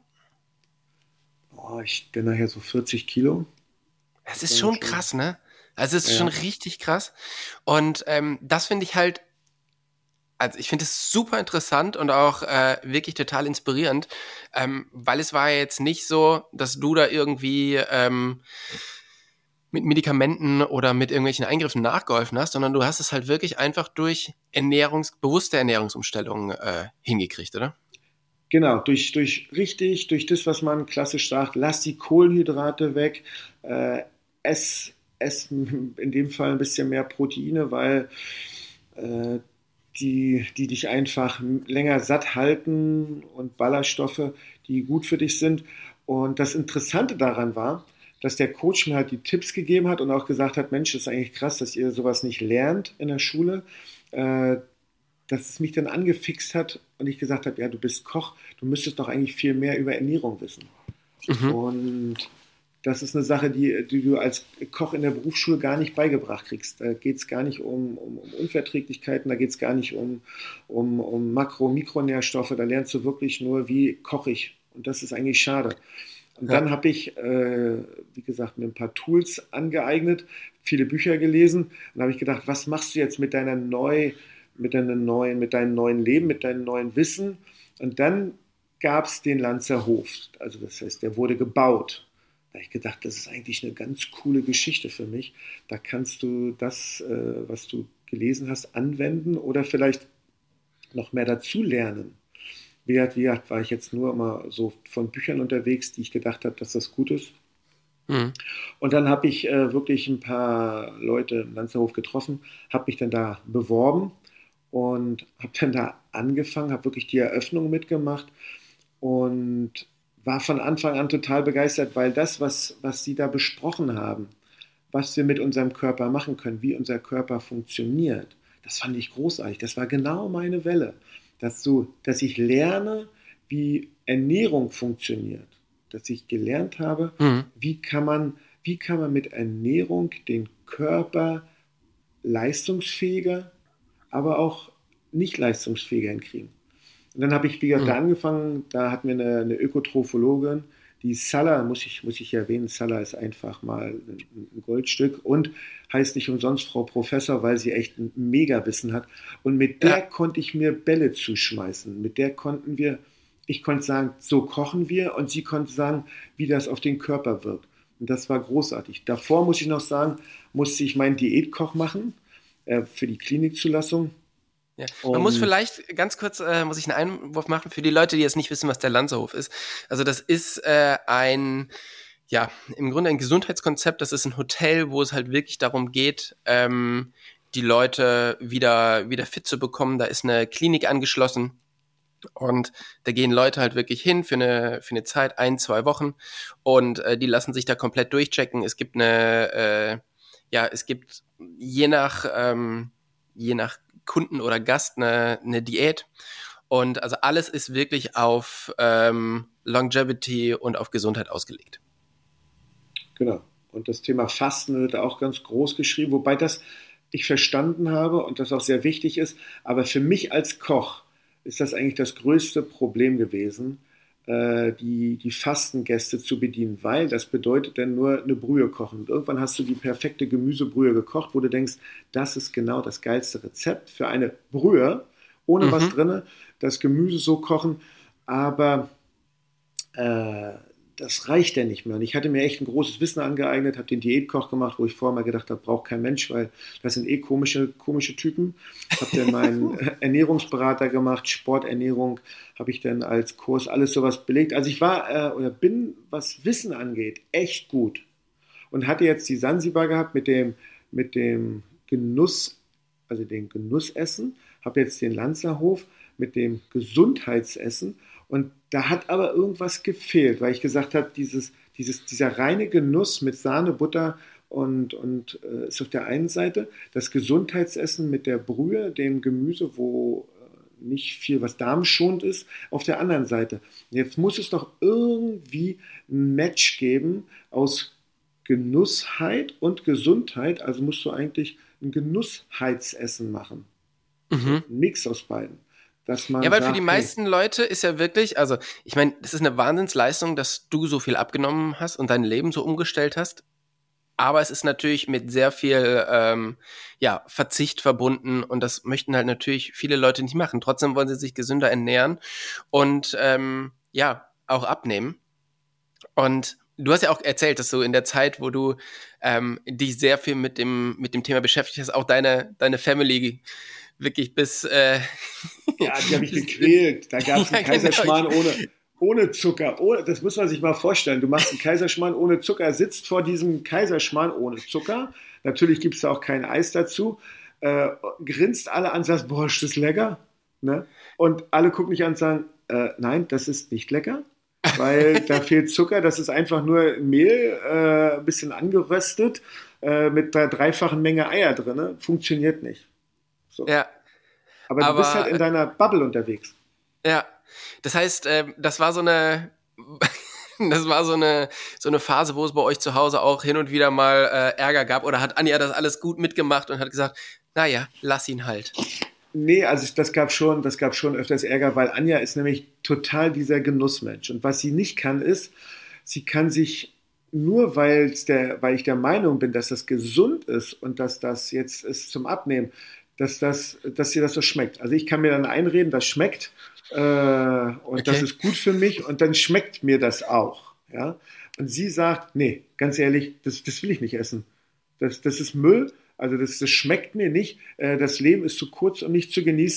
[SPEAKER 3] Oh, ich bin nachher so vierzig Kilo.
[SPEAKER 2] Das ist schon krass, ne? Also es ist
[SPEAKER 3] Ja.
[SPEAKER 2] schon richtig krass. Und ähm, das finde ich halt, also ich finde es super interessant und auch äh, wirklich total inspirierend, ähm, weil es war ja jetzt nicht so, dass du da irgendwie ähm, mit Medikamenten oder mit irgendwelchen Eingriffen nachgeholfen hast, sondern du hast es halt wirklich einfach durch Ernährungs bewusste Ernährungsumstellungen äh, hingekriegt, oder?
[SPEAKER 3] Genau, durch, durch richtig, durch das, was man klassisch sagt, lass die Kohlenhydrate weg, äh, ess, ess in dem Fall ein bisschen mehr Proteine, weil äh, die, die dich einfach länger satt halten und Ballaststoffe, die gut für dich sind. Und das Interessante daran war, dass der Coach mir halt die Tipps gegeben hat und auch gesagt hat, Mensch, das ist eigentlich krass, dass ihr sowas nicht lernt in der Schule. Äh, dass es mich dann angefixt hat und ich gesagt habe, ja, du bist Koch, du müsstest doch eigentlich viel mehr über Ernährung wissen.
[SPEAKER 2] Mhm.
[SPEAKER 3] Und das ist eine Sache, die, die du als Koch in der Berufsschule gar nicht beigebracht kriegst. Da geht es gar nicht um, um, um Unverträglichkeiten, da geht es gar nicht um, um, um Makro-, Mikronährstoffe, da lernst du wirklich nur, wie koche ich. Und das ist eigentlich schade. Und
[SPEAKER 2] Ja.
[SPEAKER 3] dann habe ich, äh, wie gesagt, mir ein paar Tools angeeignet, viele Bücher gelesen und dann habe ich gedacht, was machst du jetzt mit deiner neu, mit deinem neuen, mit deinem neuen Leben, mit deinem neuen Wissen? Und dann gab es den Lanzer Hof. Also das heißt, der wurde gebaut. Da habe ich gedacht, das ist eigentlich eine ganz coole Geschichte für mich. Da kannst du das, äh, was du gelesen hast, anwenden oder vielleicht noch mehr dazu lernen. Wie gesagt, wie gesagt, war ich jetzt nur immer so von Büchern unterwegs, die ich gedacht habe, dass das gut ist.
[SPEAKER 2] Mhm.
[SPEAKER 3] Und dann habe ich äh, wirklich ein paar Leute im Lanzerhof getroffen, habe mich dann da beworben und habe dann da angefangen, habe wirklich die Eröffnung mitgemacht und war von Anfang an total begeistert, weil das, was, was Sie da besprochen haben, was wir mit unserem Körper machen können, wie unser Körper funktioniert, das fand ich großartig. Das war genau meine Welle, dass, so, dass ich lerne, wie Ernährung funktioniert, dass ich gelernt habe,
[SPEAKER 2] Mhm.
[SPEAKER 3] wie kann man, wie kann man mit Ernährung den Körper leistungsfähiger, aber auch nicht leistungsfähiger hinkriegen. Und dann habe ich, wie gesagt, da
[SPEAKER 2] Mhm.
[SPEAKER 3] angefangen, da hatten wir eine, eine Ökotrophologin, die Salla, muss ich, muss ich erwähnen, Salla ist einfach mal ein, ein Goldstück und heißt nicht umsonst Frau Professor, weil sie echt ein Mega-Wissen hat. Und mit der
[SPEAKER 2] Ja.
[SPEAKER 3] konnte ich mir Bälle zuschmeißen. Mit der konnten wir, ich konnte sagen, so kochen wir und sie konnte sagen, wie das auf den Körper wirkt. Und das war großartig. Davor muss ich noch sagen, musste ich meinen Diätkoch machen äh, für die Klinikzulassung.
[SPEAKER 2] Ja. Man muss
[SPEAKER 3] Und
[SPEAKER 2] vielleicht ganz kurz, äh, muss ich einen Einwurf machen für die Leute, die jetzt nicht wissen, was der Lanzerhof ist. Also das ist äh, ein, ja, im Grunde ein Gesundheitskonzept. Das ist ein Hotel, wo es halt wirklich darum geht, ähm, die Leute wieder, wieder fit zu bekommen. Da ist eine Klinik angeschlossen. Und da gehen Leute halt wirklich hin für eine, für eine Zeit, ein, zwei Wochen. Und äh, die lassen sich da komplett durchchecken. Es gibt eine, äh, ja, es gibt je nach, ähm, je nach Kunden oder Gast eine, eine Diät. Und also alles ist wirklich auf ähm, Longevity und auf Gesundheit ausgelegt.
[SPEAKER 3] genau. Und das Thema Fasten wird auch ganz groß geschrieben, wobei das ich verstanden habe und das auch sehr wichtig ist. Aber für mich als Koch ist das eigentlich das größte Problem gewesen, äh, die, die Fastengäste zu bedienen, weil das bedeutet dann nur eine Brühe kochen. Und irgendwann hast du die perfekte Gemüsebrühe gekocht, wo du denkst, das ist genau das geilste Rezept für eine Brühe, ohne was
[SPEAKER 2] Mhm.
[SPEAKER 3] drin, das Gemüse so kochen, aber äh, das reicht ja nicht mehr. Und ich hatte mir echt ein großes Wissen angeeignet, habe den Diätkoch gemacht, wo ich vorher mal gedacht habe, braucht kein Mensch, weil das sind eh komische, komische Typen. Habe dann meinen Ernährungsberater gemacht, Sporternährung habe ich dann als Kurs alles sowas belegt. Also ich war äh, oder bin, was Wissen angeht, echt gut. Und hatte jetzt die Sansibar gehabt mit dem, mit dem Genuss, also dem Genussessen, habe jetzt den Lanzerhof mit dem Gesundheitsessen und da hat aber irgendwas gefehlt, weil ich gesagt habe, dieses, dieses, dieser reine Genuss mit Sahne, Butter und, und äh, ist auf der einen Seite, das Gesundheitsessen mit der Brühe, dem Gemüse, wo äh, nicht viel, was darmschonend ist, auf der anderen Seite. Jetzt muss es doch irgendwie ein Match geben aus Genussheit und Gesundheit, also musst du eigentlich ein Genussheitsessen machen. So
[SPEAKER 2] Mhm.
[SPEAKER 3] ein Mix aus beiden. Dass
[SPEAKER 2] Ja,
[SPEAKER 3] man
[SPEAKER 2] weil für die
[SPEAKER 3] sagt, hey,
[SPEAKER 2] meisten Leute ist ja wirklich, also ich meine, das ist eine Wahnsinnsleistung, dass du so viel abgenommen hast und dein Leben so umgestellt hast. Aber es ist natürlich mit sehr viel ähm, ja, Verzicht verbunden und das möchten halt natürlich viele Leute nicht machen. Trotzdem wollen sie sich gesünder ernähren und ähm, ja, auch abnehmen. Und du hast ja auch erzählt, dass du in der Zeit, wo du ähm, dich sehr viel mit dem, mit dem Thema beschäftigt hast, auch deine, deine Family wirklich bis, äh,
[SPEAKER 3] ja, die habe ich
[SPEAKER 2] bis
[SPEAKER 3] gequält. Da gab es einen
[SPEAKER 2] ja, genau.
[SPEAKER 3] Kaiserschmarrn ohne, ohne Zucker. Ohne, das muss man sich mal vorstellen. Du machst einen Kaiserschmarrn ohne Zucker, sitzt vor diesem Kaiserschmarrn ohne Zucker. Natürlich gibt es da auch kein Eis dazu. Äh, grinst alle an, sagst, boah, ist das lecker? Ne? Und alle gucken mich an und sagen, äh, nein, das ist nicht lecker, weil da fehlt Zucker. Das ist einfach nur Mehl, äh, ein bisschen angeröstet, äh, mit der dreifachen Menge Eier drin. Funktioniert nicht. So.
[SPEAKER 2] Ja,
[SPEAKER 3] Aber du bist halt
[SPEAKER 2] aber
[SPEAKER 3] in deiner Bubble unterwegs.
[SPEAKER 2] ja, das heißt, ähm, das war so eine, das war so eine, so eine Phase, wo es bei euch zu Hause auch hin und wieder mal äh, Ärger gab. Oder hat Anja das alles gut mitgemacht und hat gesagt, naja, lass ihn halt.
[SPEAKER 3] Nee, also das gab schon, das gab schon öfters Ärger, weil Anja ist nämlich total dieser Genussmensch. Und was sie nicht kann, ist, sie kann sich nur, weil's der, weil ich der Meinung bin, dass das gesund ist und dass das jetzt ist zum Abnehmen, dass das, dass ihr das so schmeckt. Also ich kann mir dann einreden, das schmeckt äh, und das
[SPEAKER 2] Okay.
[SPEAKER 3] ist gut für mich und dann schmeckt mir das auch. Ja? Und sie sagt, nee, ganz ehrlich, das, das will ich nicht essen. Das, das ist Müll, also das, das schmeckt mir nicht. Äh, das Leben ist zu kurz, um nicht zu genießen,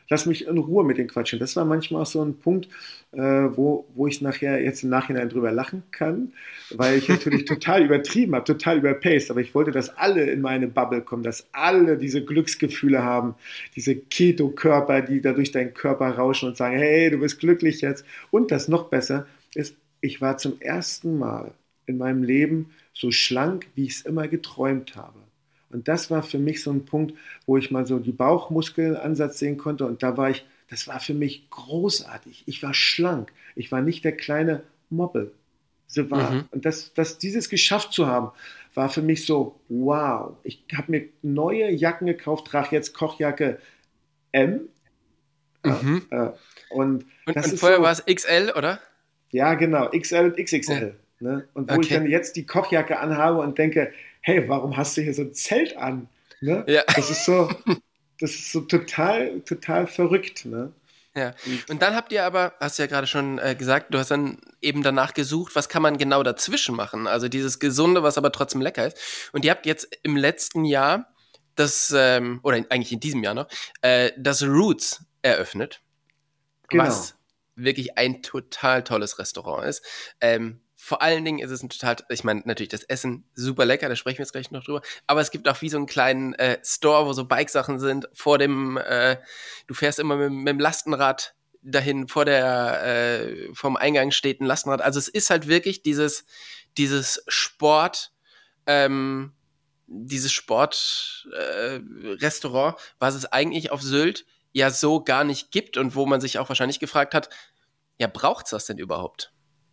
[SPEAKER 3] Lass mich in Ruhe mit den Quatschen. Das war manchmal auch so ein Punkt, äh, wo, wo ich nachher jetzt im Nachhinein drüber lachen kann, weil ich natürlich total übertrieben habe, total überpaced. Aber ich wollte, dass alle in meine Bubble kommen, dass alle diese Glücksgefühle haben, diese Keto-Körper, die da durch deinen Körper rauschen und sagen, hey, du bist glücklich jetzt. Und das noch besser ist, ich war zum ersten Mal in meinem Leben so schlank, wie ich es immer geträumt habe. Und das war für mich so ein Punkt, wo ich mal so die Bauchmuskelansatz sehen konnte. Und da war ich, das war für mich großartig. Ich war schlank. Ich war nicht der kleine Moppel. So war. Mhm. Und das, das, dieses geschafft zu haben, war für mich so, wow. Ich habe mir neue Jacken gekauft, trage jetzt Kochjacke M.
[SPEAKER 2] Mhm.
[SPEAKER 3] Äh, äh, und
[SPEAKER 2] und,
[SPEAKER 3] das
[SPEAKER 2] und
[SPEAKER 3] ist
[SPEAKER 2] vorher
[SPEAKER 3] so,
[SPEAKER 2] war es X L, oder?
[SPEAKER 3] Ja, genau. X L und X X L. Ja. Ne? Und wo okay. ich dann jetzt die Kochjacke anhabe und denke, hey, warum hast du hier so ein Zelt an? Ne?
[SPEAKER 2] Ja.
[SPEAKER 3] Das ist so, das ist so total, total verrückt. Ne?
[SPEAKER 2] Ja. Und dann habt ihr aber, hast du ja gerade schon äh, gesagt, du hast dann eben danach gesucht, was kann man genau dazwischen machen? Also dieses Gesunde, was aber trotzdem lecker ist. Und ihr habt jetzt im letzten Jahr das, ähm, oder eigentlich in diesem Jahr noch, äh, das Roots eröffnet.
[SPEAKER 3] Genau.
[SPEAKER 2] Was wirklich ein total tolles Restaurant ist. Ähm, Vor allen Dingen ist es ein total, ich meine, natürlich das Essen super lecker, da sprechen wir jetzt gleich noch drüber, aber es gibt auch wie so einen kleinen äh, Store, wo so Bikesachen sind, vor dem, äh, du fährst immer mit, mit dem Lastenrad dahin, vor der, äh, vom Eingang steht ein Lastenrad, also es ist halt wirklich dieses, dieses Sport, ähm, dieses Sport-Restaurant, äh, was es eigentlich auf Sylt ja so gar nicht gibt und wo man sich auch wahrscheinlich gefragt hat, ja, braucht's das denn überhaupt?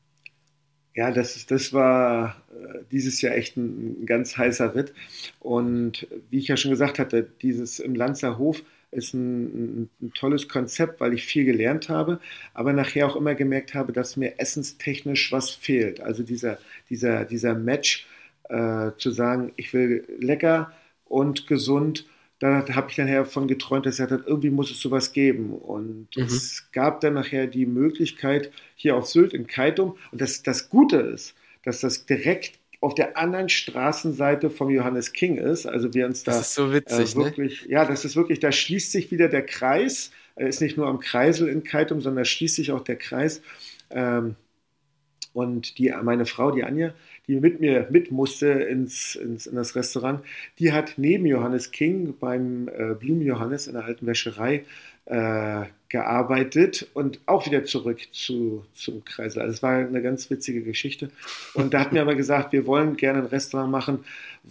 [SPEAKER 3] Ja, das, ist, das war äh, dieses Jahr echt ein, ein ganz heißer Ritt. Und wie ich ja schon gesagt hatte, dieses im Lanzer Hof ist ein, ein, ein tolles Konzept, weil ich viel gelernt habe, aber nachher auch immer gemerkt habe, dass mir essenstechnisch was fehlt. Also dieser, dieser, dieser Match äh, zu sagen, ich will lecker und gesund. Da habe ich nachher von geträumt, dass ich gesagt habe, irgendwie muss es sowas geben. Und mhm. es gab dann nachher die Möglichkeit hier auf Sylt in Keitum. Und das, das Gute ist, dass das direkt auf der anderen Straßenseite vom Johannes King ist. Also wir uns da
[SPEAKER 2] das ist so witzig,
[SPEAKER 3] äh, wirklich,
[SPEAKER 2] ne?
[SPEAKER 3] Ja, das ist wirklich, da schließt sich wieder der Kreis. Er ist nicht nur am Kreisel in Keitum, sondern da schließt sich auch der Kreis. Ähm, Und die, meine Frau, die Anja, die mit mir mit musste ins, ins, in das Restaurant, die hat neben Johannes King beim äh, Blumen Johannes in der alten Wäscherei äh, gearbeitet und auch wieder zurück zu, zum Kreisel. Also es war eine ganz witzige Geschichte. Und da hat mir aber gesagt, wir wollen gerne ein Restaurant machen,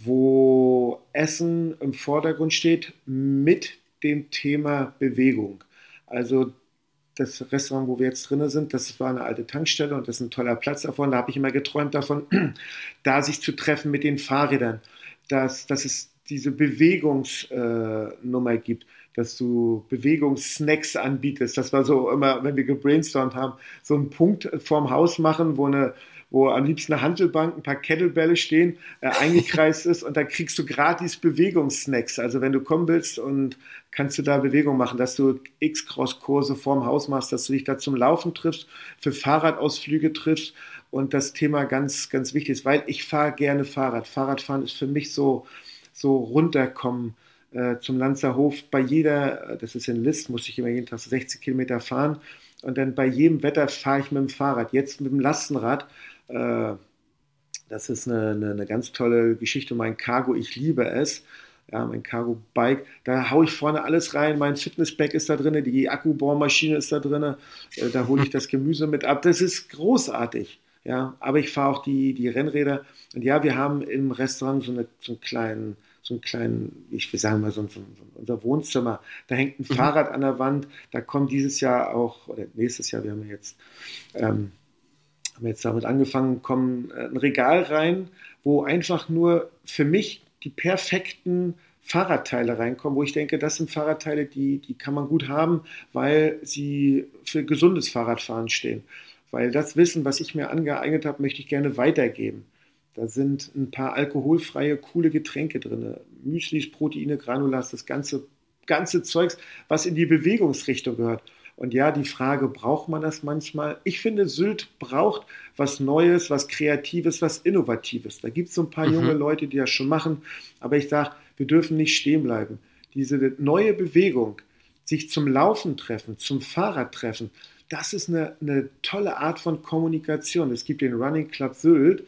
[SPEAKER 3] wo Essen im Vordergrund steht mit dem Thema Bewegung. Also das Restaurant, wo wir jetzt drin sind, das war eine alte Tankstelle und das ist ein toller Platz davon. Da habe ich immer geträumt davon, da sich zu treffen mit den Fahrrädern, dass, dass es diese Bewegungsnummer äh, gibt, dass du Bewegungssnacks anbietest. Das war so immer, wenn wir gebrainstormt haben, so einen Punkt vorm Haus machen, wo eine wo am liebsten eine Hantelbank, ein paar Kettlebälle stehen, äh, eingekreist ist und da kriegst du gratis Bewegungssnacks. Also wenn du kommen willst und kannst du da Bewegung machen, dass du X-Cross-Kurse vorm Haus machst, dass du dich da zum Laufen triffst, für Fahrradausflüge triffst und das Thema ganz, ganz wichtig ist, weil ich fahre gerne Fahrrad. Fahrradfahren ist für mich so, so runterkommen äh, zum Lanzer Hof. Bei jeder, das ist in List, muss ich immer jeden Tag so sechzig Kilometer fahren und dann bei jedem Wetter fahre ich mit dem Fahrrad. Jetzt mit dem Lastenrad. Das ist eine, eine, eine ganz tolle Geschichte. Mein Cargo, ich liebe es. Ja, mein Cargo-Bike, da haue ich vorne alles rein. Mein Fitnessbag ist da drin, die Akkubohrmaschine ist da drin. Da hole ich das Gemüse mit ab. Das ist großartig. Ja, aber ich fahre auch die, die Rennräder. Und ja, wir haben im Restaurant so, eine, so einen kleinen, so einen kleinen, ich will sagen mal, so, so, so unser Wohnzimmer. Da hängt ein mhm. Fahrrad an der Wand. Da kommt dieses Jahr auch, oder nächstes Jahr, wir haben ja jetzt ähm, haben jetzt damit angefangen, kommen ein Regal rein, wo einfach nur für mich die perfekten Fahrradteile reinkommen, wo ich denke, das sind Fahrradteile, die, die kann man gut haben, weil sie für gesundes Fahrradfahren stehen. Weil das Wissen, was ich mir angeeignet habe, möchte ich gerne weitergeben. Da sind ein paar alkoholfreie, coole Getränke drin. Müslis, Proteine, Granulas, das ganze, ganze Zeugs, was in die Bewegungsrichtung gehört. Und ja, die Frage, braucht man das manchmal? Ich finde, Sylt braucht was Neues, was Kreatives, was Innovatives. Da gibt es so ein paar mhm. junge Leute, die das schon machen. Aber ich sage, wir dürfen nicht stehen bleiben. Diese neue Bewegung sich zum Laufen treffen, zum Fahrrad treffen. Das ist eine, eine tolle Art von Kommunikation. Es gibt den Running Club Sylt,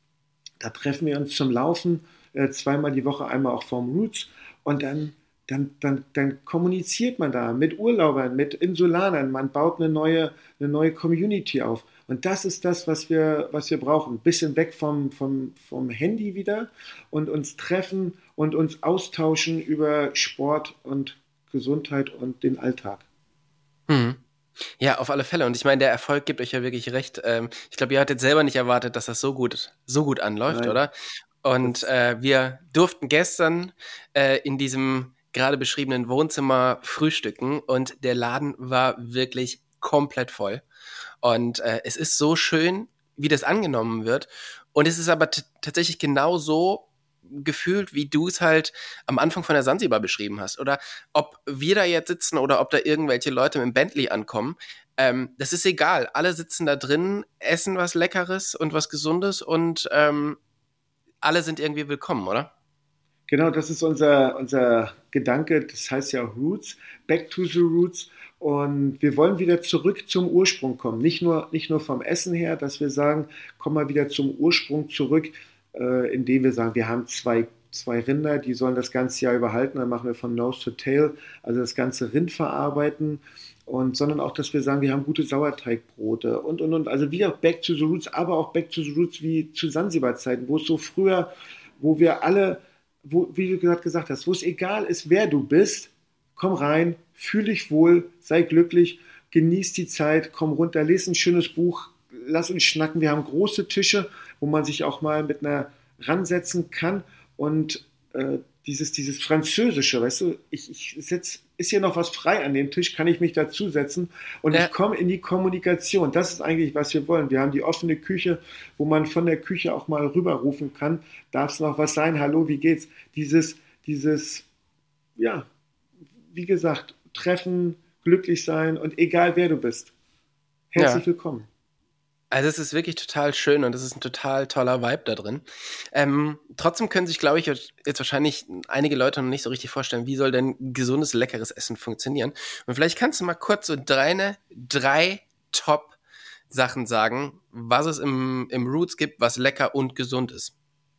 [SPEAKER 3] da treffen wir uns zum Laufen äh, zweimal die Woche, einmal auch vom Roots und dann, dann, dann, dann kommuniziert man da mit Urlaubern, mit Insulanern, man baut eine neue, eine neue Community auf. Und das ist das, was wir, was wir brauchen. Ein bisschen weg vom, vom, vom Handy wieder und uns treffen und uns austauschen über Sport und Gesundheit und den Alltag.
[SPEAKER 2] Mhm. Ja, auf alle Fälle. Und ich meine, der Erfolg gibt euch ja wirklich recht. Ähm, ich glaube, ihr hattet selber nicht erwartet, dass das so gut, so gut anläuft,
[SPEAKER 3] Nein.
[SPEAKER 2] oder? Und äh, wir durften gestern äh, in diesem gerade beschriebenen Wohnzimmer frühstücken und der Laden war wirklich komplett voll. Und äh, es ist so schön, wie das angenommen wird. Und es ist aber t- tatsächlich genau so gefühlt, wie du es halt am Anfang von der Sansibar beschrieben hast. Oder ob wir da jetzt sitzen oder ob da irgendwelche Leute mit dem Bentley ankommen, ähm, das ist egal. Alle sitzen da drin, essen was Leckeres und was Gesundes und ähm, alle sind irgendwie willkommen, oder?
[SPEAKER 3] Genau, das ist unser, unser Gedanke, das heißt ja auch Roots, Back to the Roots. Und wir wollen wieder zurück zum Ursprung kommen. Nicht nur, nicht nur vom Essen her, dass wir sagen, komm mal wieder zum Ursprung zurück, äh, indem wir sagen, wir haben zwei, zwei Rinder, die sollen das ganze Jahr überhalten. Dann machen wir von Nose to Tail, also das ganze Rind verarbeiten. Und, sondern auch, dass wir sagen, wir haben gute Sauerteigbrote und, und, und. Also wieder Back to the Roots, aber auch Back to the Roots wie zu Sansibar-Zeiten, wo es so früher, wo wir alle, wo, wie du gerade gesagt hast, wo es egal ist, wer du bist, komm rein, fühl dich wohl, sei glücklich, genieß die Zeit, komm runter, lese ein schönes Buch, lass uns schnacken. Wir haben große Tische, wo man sich auch mal mit einer ransetzen kann und äh, dieses, dieses Französische, weißt du, ich, ich setz, ist hier noch was frei an dem Tisch, kann ich mich dazusetzen und
[SPEAKER 2] Ja.
[SPEAKER 3] ich komme in die Kommunikation. Das ist eigentlich, was wir wollen. Wir haben die offene Küche, wo man von der Küche auch mal rüberrufen kann, darf es noch was sein, hallo, wie geht's? Dieses, dieses, ja, wie gesagt, treffen, glücklich sein und egal wer du bist. Herzlich
[SPEAKER 2] Ja.
[SPEAKER 3] willkommen.
[SPEAKER 2] Also es ist wirklich total schön und es ist ein total toller Vibe da drin. Ähm, trotzdem können sich, glaube ich, jetzt wahrscheinlich einige Leute noch nicht so richtig vorstellen, wie soll denn gesundes, leckeres Essen funktionieren. Und vielleicht kannst du mal kurz so deine drei Top-Sachen sagen, was es im, im Roots gibt, was lecker und gesund ist.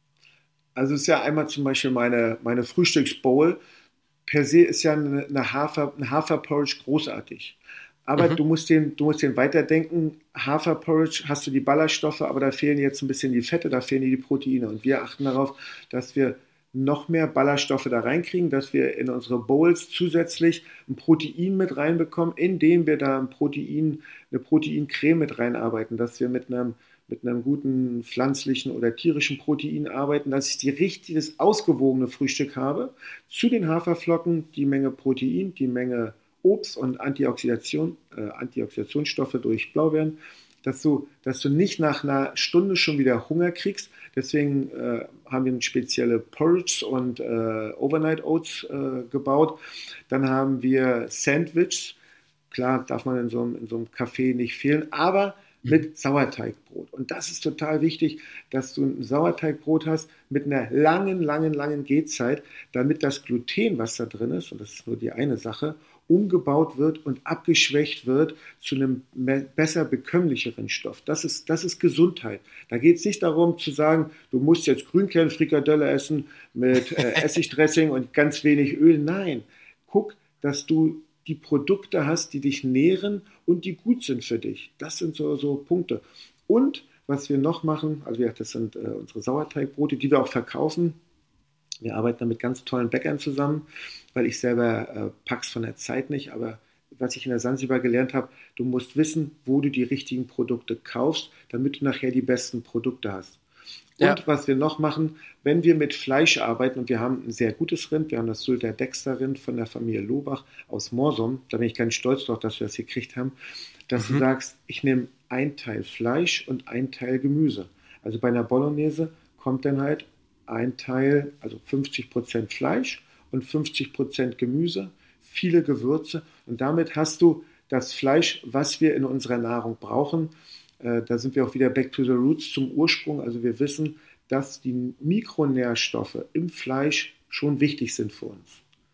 [SPEAKER 3] Also es ist ja einmal zum Beispiel meine, meine Frühstücksbowl. Per se ist ja eine, eine Hafer, ein Haferporridge großartig. Aber
[SPEAKER 2] Mhm.
[SPEAKER 3] du musst den, du musst den weiterdenken. Haferporridge hast du die Ballaststoffe, aber da fehlen jetzt ein bisschen die Fette, da fehlen die Proteine. Und wir achten darauf, dass wir noch mehr Ballaststoffe da reinkriegen, dass wir in unsere Bowls zusätzlich ein Protein mit reinbekommen, indem wir da ein Protein, eine Proteincreme mit reinarbeiten, dass wir mit einem mit einem guten pflanzlichen oder tierischen Protein arbeiten, dass ich die richtiges, ausgewogene Frühstück habe. Zu den Haferflocken die Menge Protein, die Menge Obst und Antioxidation, äh, Antioxidationsstoffe durch Blaubeeren, dass du, dass du nicht nach einer Stunde schon wieder Hunger kriegst. Deswegen äh, haben wir spezielle Porridge und äh, Overnight Oats äh, gebaut. Dann haben wir Sandwiches. Klar, darf man in so einem, in so einem Café nicht fehlen, aber mit Sauerteigbrot. Und das ist total wichtig, dass du ein Sauerteigbrot hast mit einer langen, langen, langen Gehzeit, damit das Gluten, was da drin ist, und das ist nur die eine Sache, umgebaut wird und abgeschwächt wird zu einem besser bekömmlicheren Stoff. Das ist, das ist Gesundheit. Da geht es nicht darum zu sagen, du musst jetzt Grünkernfrikadelle essen mit äh, Essigdressing und ganz wenig Öl. Nein, guck, dass du die Produkte hast, die dich nähren und die gut sind für dich. Das sind so, so Punkte. Und was wir noch machen, also das sind äh, unsere Sauerteigbrote, die wir auch verkaufen. Wir arbeiten da mit ganz tollen Bäckern zusammen, weil ich selber äh, pack's von der Zeit nicht, aber was ich in der Sansibar gelernt habe, du musst wissen, wo du die richtigen Produkte kaufst, damit du nachher die besten Produkte hast. Und
[SPEAKER 2] Ja.
[SPEAKER 3] was wir noch machen, wenn wir mit Fleisch arbeiten, und wir haben ein sehr gutes Rind, wir haben das Sylter Dexter-Rind von der Familie Lobach aus Morsum, da bin ich ganz stolz drauf, dass wir das gekriegt haben, dass
[SPEAKER 2] Mhm.
[SPEAKER 3] du sagst, ich nehme ein Teil Fleisch und ein Teil Gemüse. Also bei einer Bolognese kommt dann halt ein Teil, also fünfzig Prozent Fleisch und fünfzig Prozent Gemüse, viele Gewürze und damit hast du das Fleisch, was wir in unserer Nahrung brauchen. Äh, da sind wir auch wieder back to the roots, zum Ursprung. Also wir wissen, dass die Mikronährstoffe im Fleisch schon wichtig sind für uns.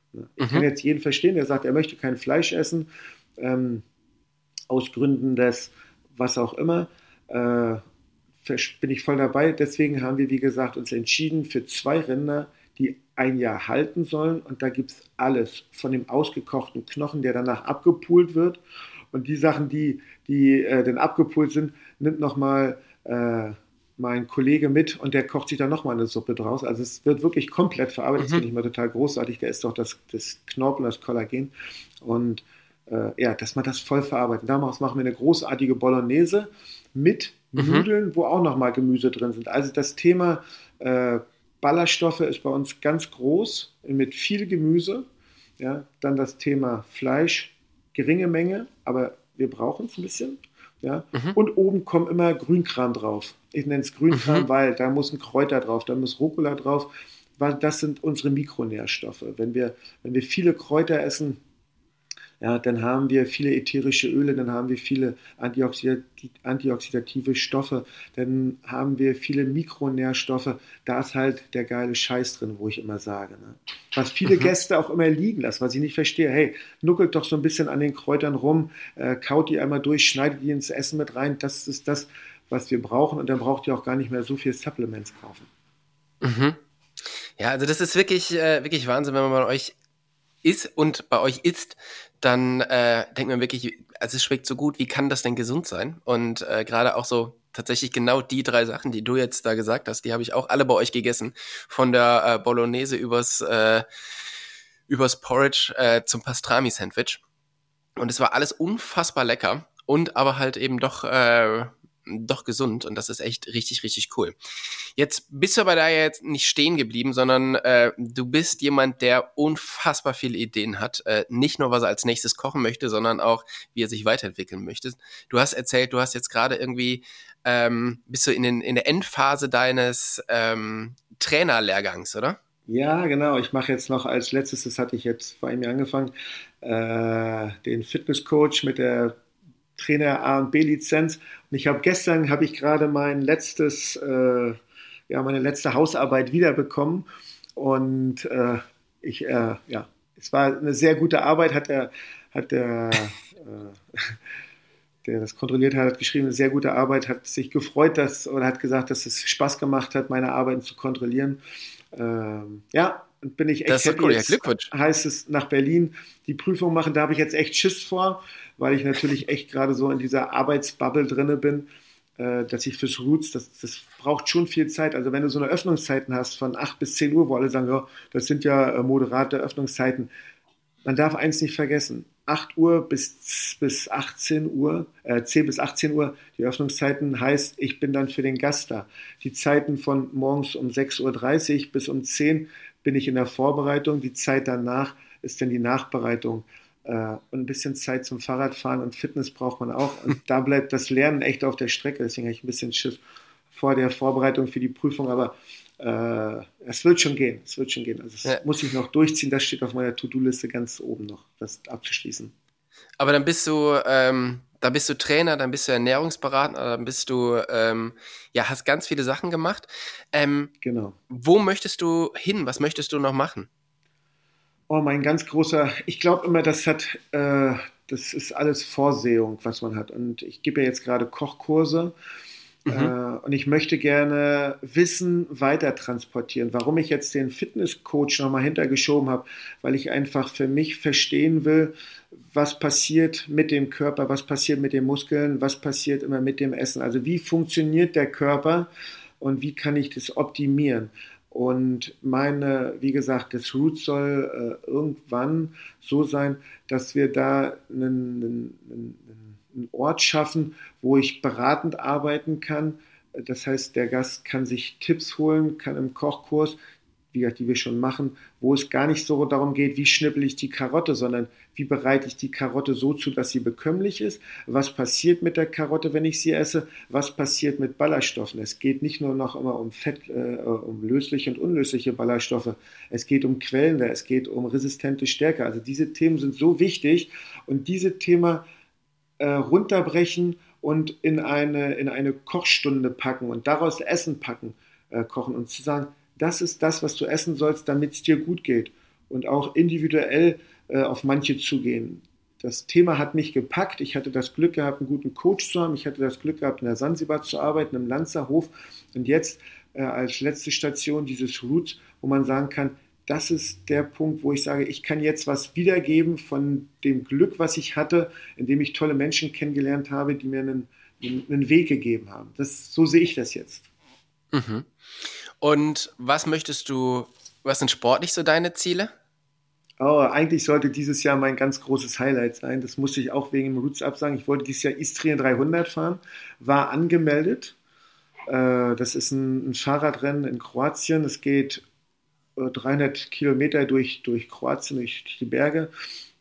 [SPEAKER 3] Ich
[SPEAKER 2] Mhm.
[SPEAKER 3] kann jetzt jeden verstehen, der sagt, er möchte kein Fleisch essen, ähm, aus Gründen des was auch immer, äh, bin ich voll dabei. Deswegen haben wir, wie gesagt, uns entschieden für zwei Rinder, die ein Jahr halten sollen. Und da gibt es alles, von dem ausgekochten Knochen, der danach abgepult wird. Und die Sachen, die, die äh, dann abgepult sind, nimmt nochmal äh, mein Kollege mit und der kocht sich dann nochmal eine Suppe draus. Also es wird wirklich komplett verarbeitet. Das
[SPEAKER 2] Mhm.
[SPEAKER 3] finde ich mal total großartig. Der ist doch das, das Knorpel, das Kollagen. Und äh, ja, dass man das voll verarbeitet. Daraus machen wir eine großartige Bolognese mit
[SPEAKER 2] Mhm.
[SPEAKER 3] Nudeln, wo auch nochmal Gemüse drin sind. Also das Thema äh, Ballaststoffe ist bei uns ganz groß, mit viel Gemüse. Ja, dann das Thema Fleisch, geringe Menge, aber wir brauchen es ein bisschen. Ja.
[SPEAKER 2] Mhm.
[SPEAKER 3] Und oben kommt immer Grünkram drauf. Ich nenne es Grünkram,
[SPEAKER 2] Mhm.
[SPEAKER 3] weil da muss ein Kräuter drauf, da muss Rucola drauf, weil das sind unsere Mikronährstoffe. Wenn wir, wenn wir viele Kräuter essen, ja, dann haben wir viele ätherische Öle, dann haben wir viele antioxidati- antioxidative Stoffe, dann haben wir viele Mikronährstoffe. Da ist halt der geile Scheiß drin, wo ich immer sage. Ne? Was viele
[SPEAKER 2] Mhm.
[SPEAKER 3] Gäste auch immer liegen lassen, was ich nicht verstehe. Hey, nuckelt doch so ein bisschen an den Kräutern rum, äh, kaut die einmal durch, schneidet die ins Essen mit rein. Das ist das, was wir brauchen. Und dann braucht ihr auch gar nicht mehr so viel Supplements kaufen.
[SPEAKER 2] Mhm. Ja, also das ist wirklich, äh, wirklich Wahnsinn, wenn man bei euch ist und bei euch isst, dann äh, denkt man wirklich, also es schmeckt so gut, wie kann das denn gesund sein? Und äh, gerade auch so tatsächlich genau die drei Sachen, die du jetzt da gesagt hast, die habe ich auch alle bei euch gegessen. Von der äh, Bolognese übers, äh, übers Porridge äh, zum Pastrami-Sandwich. Und es war alles unfassbar lecker und aber halt eben doch, äh, doch gesund. Und das ist echt richtig, richtig cool. Jetzt bist du aber da jetzt nicht stehen geblieben, sondern äh, du bist jemand, der unfassbar viele Ideen hat. Äh, nicht nur, was er als nächstes kochen möchte, sondern auch, wie er sich weiterentwickeln möchte. Du hast erzählt, du hast jetzt gerade irgendwie, ähm, bist du in, den, in der Endphase deines ähm, Trainerlehrgangs, oder?
[SPEAKER 3] Ja, genau. Ich mache jetzt noch als letztes, das hatte ich jetzt vor einem Jahr angefangen, äh, den Fitnesscoach mit der Trainer A und B-Lizenz. Und ich habe gestern, habe ich gerade mein letztes, äh, ja, meine letzte Hausarbeit wiederbekommen. Und äh, ich, äh, ja, es war eine sehr gute Arbeit, hat der, hat der, äh, der das kontrolliert hat, hat geschrieben, eine sehr gute Arbeit, hat sich gefreut, dass, oder hat gesagt, dass es Spaß gemacht hat, meine Arbeiten zu kontrollieren. Ähm, ja, und bin ich
[SPEAKER 2] Das
[SPEAKER 3] echt
[SPEAKER 2] ist doch
[SPEAKER 3] happy.
[SPEAKER 2] cool, ja,
[SPEAKER 3] Jetzt
[SPEAKER 2] Glückwunsch.
[SPEAKER 3] heißt es nach Berlin die Prüfung machen. Da habe ich jetzt echt Schiss vor, weil ich natürlich echt gerade so in dieser Arbeitsbubble drinne bin, äh, dass ich fürs Roots, das, das braucht schon viel Zeit. Also wenn du so eine Öffnungszeiten hast von acht bis zehn Uhr, wo alle sagen, ja, das sind ja äh, moderate Öffnungszeiten, man darf eins nicht vergessen. acht Uhr bis, bis achtzehn Uhr, äh, zehn bis achtzehn Uhr, die Öffnungszeiten heißt, ich bin dann für den Gast da. Die Zeiten von morgens um sechs Uhr dreißig bis um zehn bin ich in der Vorbereitung. Die Zeit danach ist dann die Nachbereitung. Äh, und ein bisschen Zeit zum Fahrradfahren und Fitness braucht man auch. Und da bleibt das Lernen echt auf der Strecke. Deswegen habe ich ein bisschen Schiss vor der Vorbereitung für die Prüfung. Aber äh, es wird schon gehen. Es wird schon gehen. Also
[SPEAKER 2] Ja.
[SPEAKER 3] es muss ich noch durchziehen. Das steht auf meiner To-Do-Liste ganz oben noch, das abzuschließen.
[SPEAKER 2] Aber dann bist du, ähm, dann bist du Trainer, dann bist du Ernährungsberater, dann bist du, ähm, ja, hast ganz viele Sachen gemacht. Ähm,
[SPEAKER 3] Genau.
[SPEAKER 2] wo möchtest du hin? Was möchtest du noch machen?
[SPEAKER 3] Oh, mein ganz großer, ich glaube immer, das hat, äh, das ist alles Vorsehung, was man hat. Und ich gebe ja jetzt gerade Kochkurse.
[SPEAKER 2] Mhm.
[SPEAKER 3] Äh, und ich möchte gerne Wissen weiter transportieren. Warum ich jetzt den Fitnesscoach nochmal hintergeschoben habe, weil ich einfach für mich verstehen will, was passiert mit dem Körper, was passiert mit den Muskeln, was passiert immer mit dem Essen. Also wie funktioniert der Körper und wie kann ich das optimieren? Und meine, wie gesagt, das Root soll äh, irgendwann so sein, dass wir da einen, einen, einen, einen Ort schaffen, wo ich beratend arbeiten kann. Das heißt, der Gast kann sich Tipps holen, kann im Kochkurs, wie gesagt, die wir schon machen, wo es gar nicht so darum geht, wie schnippel ich die Karotte, sondern wie bereite ich die Karotte so zu, dass sie bekömmlich ist. Was passiert mit der Karotte, wenn ich sie esse? Was passiert mit Ballaststoffen? Es geht nicht nur noch immer um Fett, äh, um lösliche und unlösliche Ballaststoffe. Es geht um quellende, es geht um resistente Stärke. Also diese Themen sind so wichtig und diese Themen äh, runterbrechen und in eine, in eine Kochstunde packen und daraus Essen packen, äh, kochen und zu sagen, das ist das, was du essen sollst, damit es dir gut geht. und auch individuell äh, auf manche zugehen. Das Thema hat mich gepackt. Ich hatte das Glück gehabt, einen guten Coach zu haben. Ich hatte das Glück gehabt, in der Sansibar zu arbeiten, im Lanzerhof. Und jetzt äh, als letzte Station dieses Roots, wo man sagen kann, das ist der Punkt, wo ich sage, ich kann jetzt was wiedergeben von dem Glück, was ich hatte, indem ich tolle Menschen kennengelernt habe, die mir einen, einen Weg gegeben haben. Das, so sehe ich das jetzt.
[SPEAKER 2] Mhm. Und was möchtest du, was sind sportlich so deine Ziele?
[SPEAKER 3] Oh, eigentlich sollte dieses Jahr mein ganz großes Highlight sein. Das musste ich auch wegen dem Roots absagen. Ich wollte dieses Jahr Istrien dreihundert fahren, war angemeldet. Äh, das ist ein, ein Fahrradrennen in Kroatien. Es geht äh, dreihundert Kilometer durch, durch Kroatien, durch, durch die Berge.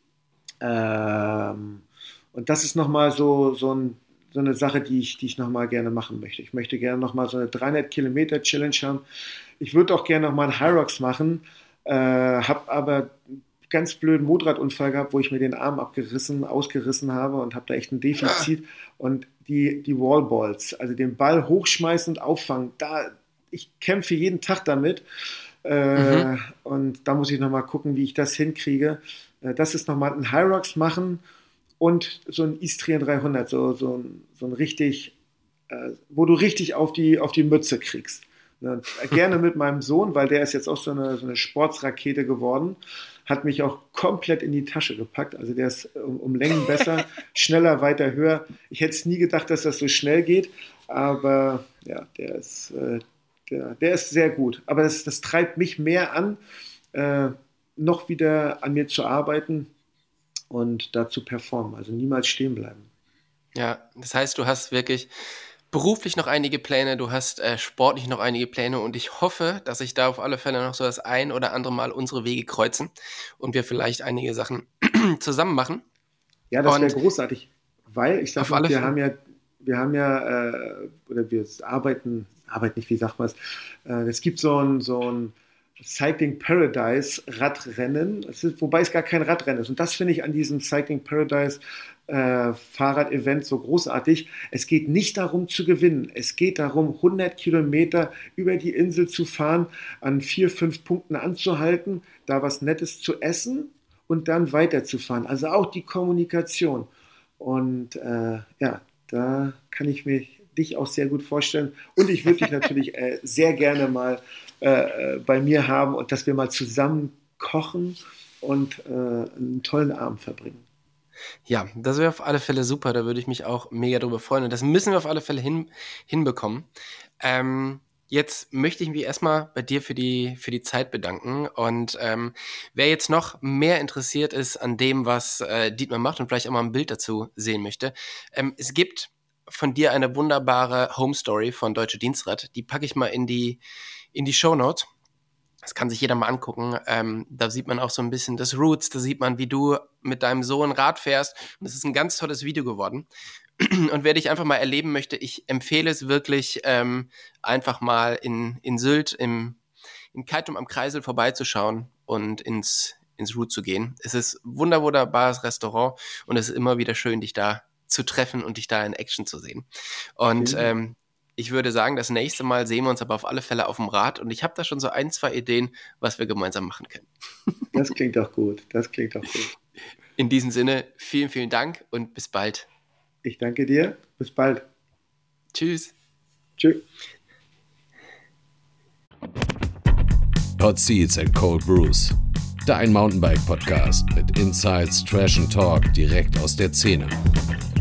[SPEAKER 3] Ähm, und das ist nochmal so, so, ein, so eine Sache, die ich, die ich nochmal gerne machen möchte. Ich möchte gerne nochmal so eine dreihundert Kilometer Challenge haben. Ich würde auch gerne nochmal einen Hyrox machen, äh, habe aber ganz blöden Motorradunfall gehabt, wo ich mir den Arm abgerissen, ausgerissen habe und habe da echt ein Defizit. Ah. Und die, die Wallballs, also den Ball hochschmeißen und auffangen, da, ich kämpfe jeden Tag damit. Äh, mhm. Und da muss ich nochmal gucken, wie ich das hinkriege. Äh, das ist nochmal ein Hyrox machen und so ein Istrien dreihundert, so, so, ein, so ein richtig, äh, wo du richtig auf die, auf die Mütze kriegst. Ne? Gerne mit meinem Sohn, weil der ist jetzt auch so eine, so eine Sportsrakete geworden. Hat mich auch komplett in die Tasche gepackt. Also der ist um, um Längen besser, schneller, weiter, höher. Ich hätte es nie gedacht, dass das so schnell geht, aber ja, der ist, äh, der, der ist sehr gut. Aber das, das treibt mich mehr an, äh, noch wieder an mir zu arbeiten und da zu performen. Also niemals stehen bleiben.
[SPEAKER 2] Ja, das heißt, du hast wirklich beruflich noch einige Pläne, du hast äh, sportlich noch einige Pläne und ich hoffe, dass sich da auf alle Fälle noch so das ein oder andere Mal unsere Wege kreuzen und wir vielleicht einige Sachen zusammen machen.
[SPEAKER 3] Ja, das wäre großartig, weil ich sage mal, wir haben ja, wir haben ja, äh, oder wir arbeiten, arbeiten nicht, wie sagt man es, äh, es gibt so ein, so ein Cycling Paradise Radrennen, es ist, wobei es gar kein Radrennen ist und das finde ich an diesem Cycling Paradise Äh, Fahrrad-Event so großartig. Es geht nicht darum zu gewinnen. Es geht darum, hundert Kilometer über die Insel zu fahren, an vier, fünf Punkten anzuhalten, da was Nettes zu essen und dann weiterzufahren. Also auch die Kommunikation. Und äh, ja, da kann ich mir dich auch sehr gut vorstellen. Und ich würde dich natürlich äh, sehr gerne mal äh, bei mir haben und dass wir mal zusammen kochen und äh, einen tollen Abend verbringen.
[SPEAKER 2] Ja, das wäre auf alle Fälle super, da würde ich mich auch mega drüber freuen und das müssen wir auf alle Fälle hin, hinbekommen. Ähm, jetzt möchte ich mich erstmal bei dir für die, für die Zeit bedanken und ähm, wer jetzt noch mehr interessiert ist an dem, was äh, Dietmar macht und vielleicht auch mal ein Bild dazu sehen möchte, ähm, es gibt von dir eine wunderbare Home Story von Deutsche Dienstrat, die packe ich mal in die, in die Shownotes. Das kann sich jeder mal angucken. Ähm, da sieht man auch so ein bisschen das Roots, da sieht man, wie du mit deinem Sohn Rad fährst. Und es ist ein ganz tolles Video geworden. Und wer dich einfach mal erleben möchte, ich empfehle es wirklich, ähm, einfach mal in, in Sylt, im, in Keitum am Kreisel vorbeizuschauen und ins, ins Root zu gehen. Es ist ein wunder, wunderbares Restaurant und es ist immer wieder schön, dich da zu treffen und dich da in Action zu sehen. Und okay. ähm, Ich würde sagen, das nächste Mal sehen wir uns aber auf alle Fälle auf dem Rad und ich habe da schon so ein, zwei Ideen, was wir gemeinsam machen können.
[SPEAKER 3] Das klingt doch gut, das klingt doch gut.
[SPEAKER 2] In diesem Sinne, vielen, vielen Dank und bis bald.
[SPEAKER 3] Ich danke dir, bis bald.
[SPEAKER 2] Tschüss.
[SPEAKER 3] Tschüss.
[SPEAKER 1] Hot Seats and Cold Brews. Dein Mountainbike-Podcast mit Insights, Trash and Talk direkt aus der Szene.